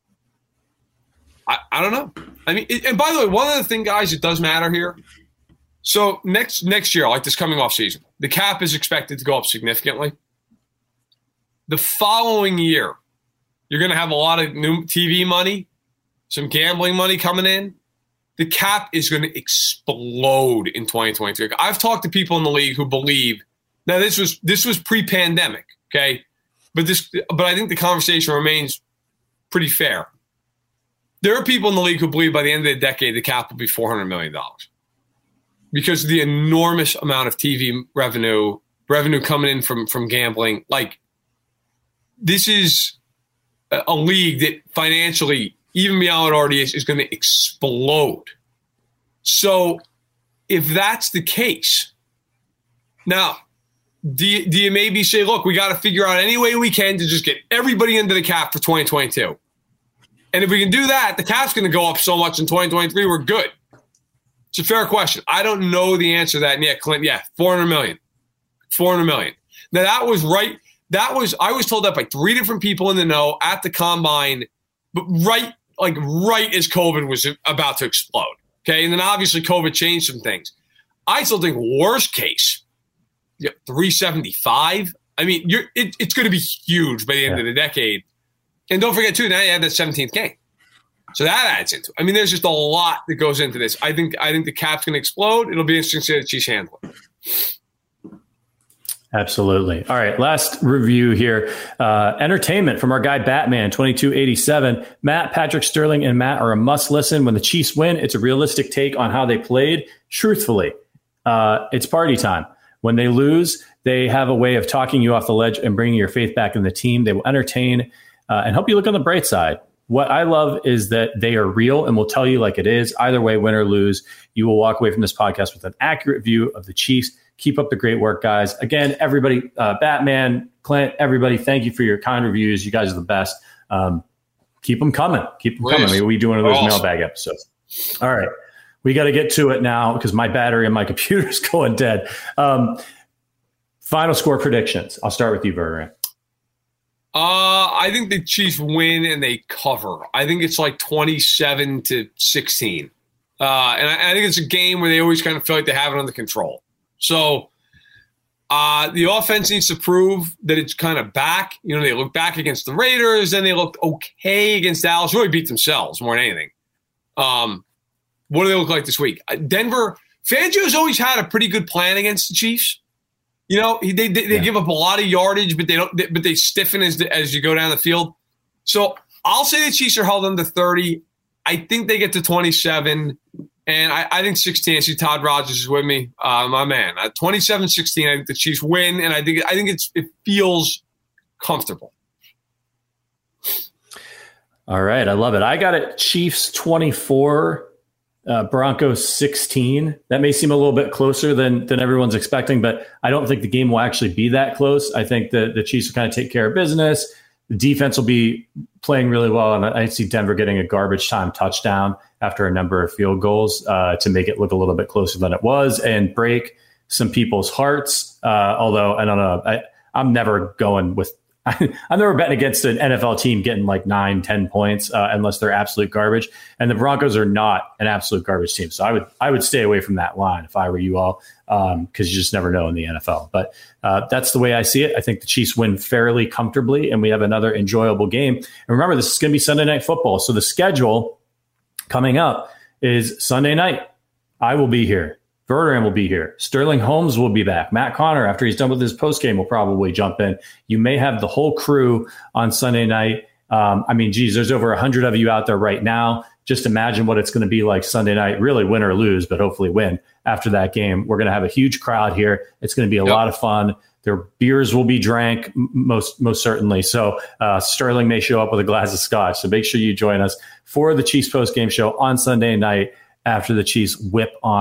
I don't know. I mean, and by the way, one other thing, guys, it does matter here. So next year, like this coming off season, the cap is expected to go up significantly. The following year, you're going to have a lot of new TV money, some gambling money coming in. The cap is going to explode in 2023. I've talked to people in the league who believe now this was pre-pandemic, okay, but I think the conversation remains pretty fair. There are people in the league who believe by the end of the decade the cap will be $400 million because of the enormous amount of TV revenue coming in from gambling. Like, this is a league that financially, even beyond what it already is going to explode. So if that's the case, now, do you maybe say, look, we got to figure out any way we can to just get everybody into the cap for 2022? And if we can do that, the cap's going to go up so much in 2023, we're good. It's a fair question. I don't know the answer to that. And yeah, Clint, $400 million. $400 million. Now, that was right. I was told that by 3 different people in the know at the combine, but right as COVID was about to explode. Okay. And then obviously COVID changed some things. I still think worst case, 375. I mean, it's going to be huge by the end of the decade. And don't forget, too, now you have that 17th game. So that adds into it. I mean, there's just a lot that goes into this. I think the cap's going to explode. It'll be interesting to see how the Chiefs handle it. Absolutely. All right, last review here. Entertainment from our guy Batman 2287. Matt, Patrick, Sterling, and Matt are a must listen. When the Chiefs win, it's a realistic take on how they played. Truthfully, it's party time. When they lose, they have a way of talking you off the ledge and bringing your faith back in the team. They will entertain and help you look on the bright side. What I love is that they are real and will tell you like it is. Either way, win or lose, you will walk away from this podcast with an accurate view of the Chiefs. Keep up the great work, guys. Again, everybody, Batman, Clint, everybody, thank you for your kind reviews. You guys are the best. Keep them coming. Keep them coming. Maybe we do one of those mailbag episodes. All right. We got to get to it now because my battery and my computer's going dead. Final score predictions. I'll start with you, Verderam. I think the Chiefs win and they cover. I think it's like 27-16. And I think it's a game where they always kind of feel like they have it under control. So the offense needs to prove that it's kind of back. You know, they look back against the Raiders, then they looked okay against Dallas. Really beat themselves more than anything. What do they look like this week? Denver, Fangio's always had a pretty good plan against the Chiefs. You know, they give up a lot of yardage, but they stiffen as you go down the field. So I'll say the Chiefs are held under 30. I think they get to 27, and I think 16. I see Todd Rogers is with me, my man. 27-16. I think the Chiefs win, and I think it feels comfortable. All right, I love it. I got it. Chiefs 24. Broncos 16. That may seem a little bit closer than everyone's expecting, but I don't think the game will actually be that close. I think the Chiefs will kind of take care of business. The defense will be playing really well, and I see Denver getting a garbage time touchdown after a number of field goals to make it look a little bit closer than it was and break some people's hearts. Although, I don't know, I'm never going with I'm never betting against an NFL team getting like 9-10 points unless they're absolute garbage. And the Broncos are not an absolute garbage team. So I would stay away from that line if I were you all because you just never know in the NFL. But that's the way I see it. I think the Chiefs win fairly comfortably and we have another enjoyable game. And remember, this is going to be Sunday Night Football. So the schedule coming up is Sunday night. I will be here. Verderam will be here. Sterling Holmes will be back. Matt Connor, after he's done with his postgame, will probably jump in. You may have the whole crew on Sunday night. I mean, geez, there's over 100 of you out there right now. Just imagine what it's going to be like Sunday night, really win or lose, but hopefully win after that game. We're going to have a huge crowd here. It's going to be a lot of fun. Their beers will be drank, most certainly. So Sterling may show up with a glass of scotch. So make sure you join us for the Chiefs postgame show on Sunday night after the Chiefs whip on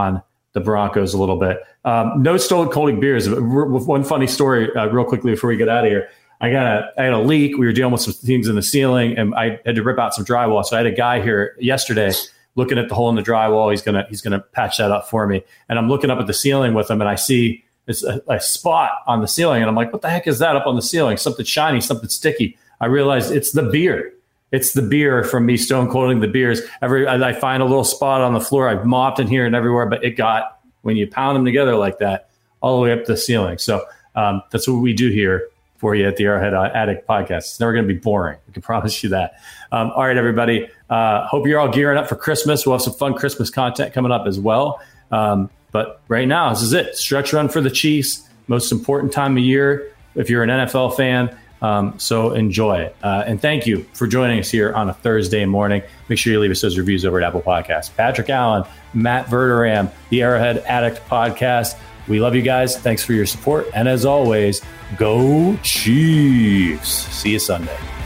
the Broncos a little bit. No stolen cold beers. One funny story real quickly before we get out of here. I had a leak. We were dealing with some things in the ceiling, and I had to rip out some drywall. So I had a guy here yesterday looking at the hole in the drywall. He's gonna patch that up for me. And I'm looking up at the ceiling with him, and I see this a spot on the ceiling, and I'm like, "What the heck is that up on the ceiling? Something shiny, something sticky." I realized it's the beer. It's the beer from me stone colding the beers. I find a little spot on the floor. I've mopped in here and everywhere, but it got, when you pound them together like that, all the way up the ceiling. So that's what we do here for you at the Arrowhead Addict Podcast. It's never going to be boring. I can promise you that. All right, everybody. Hope you're all gearing up for Christmas. We'll have some fun Christmas content coming up as well. But right now, this is it. Stretch run for the Chiefs. Most important time of year if you're an NFL fan. So enjoy it. And thank you for joining us here on a Thursday morning. Make sure you leave us those reviews over at Apple Podcasts. Patrick Allen, Matt Verderam, the Arrowhead Addict Podcast. We love you guys. Thanks for your support. And as always, go Chiefs. See you Sunday.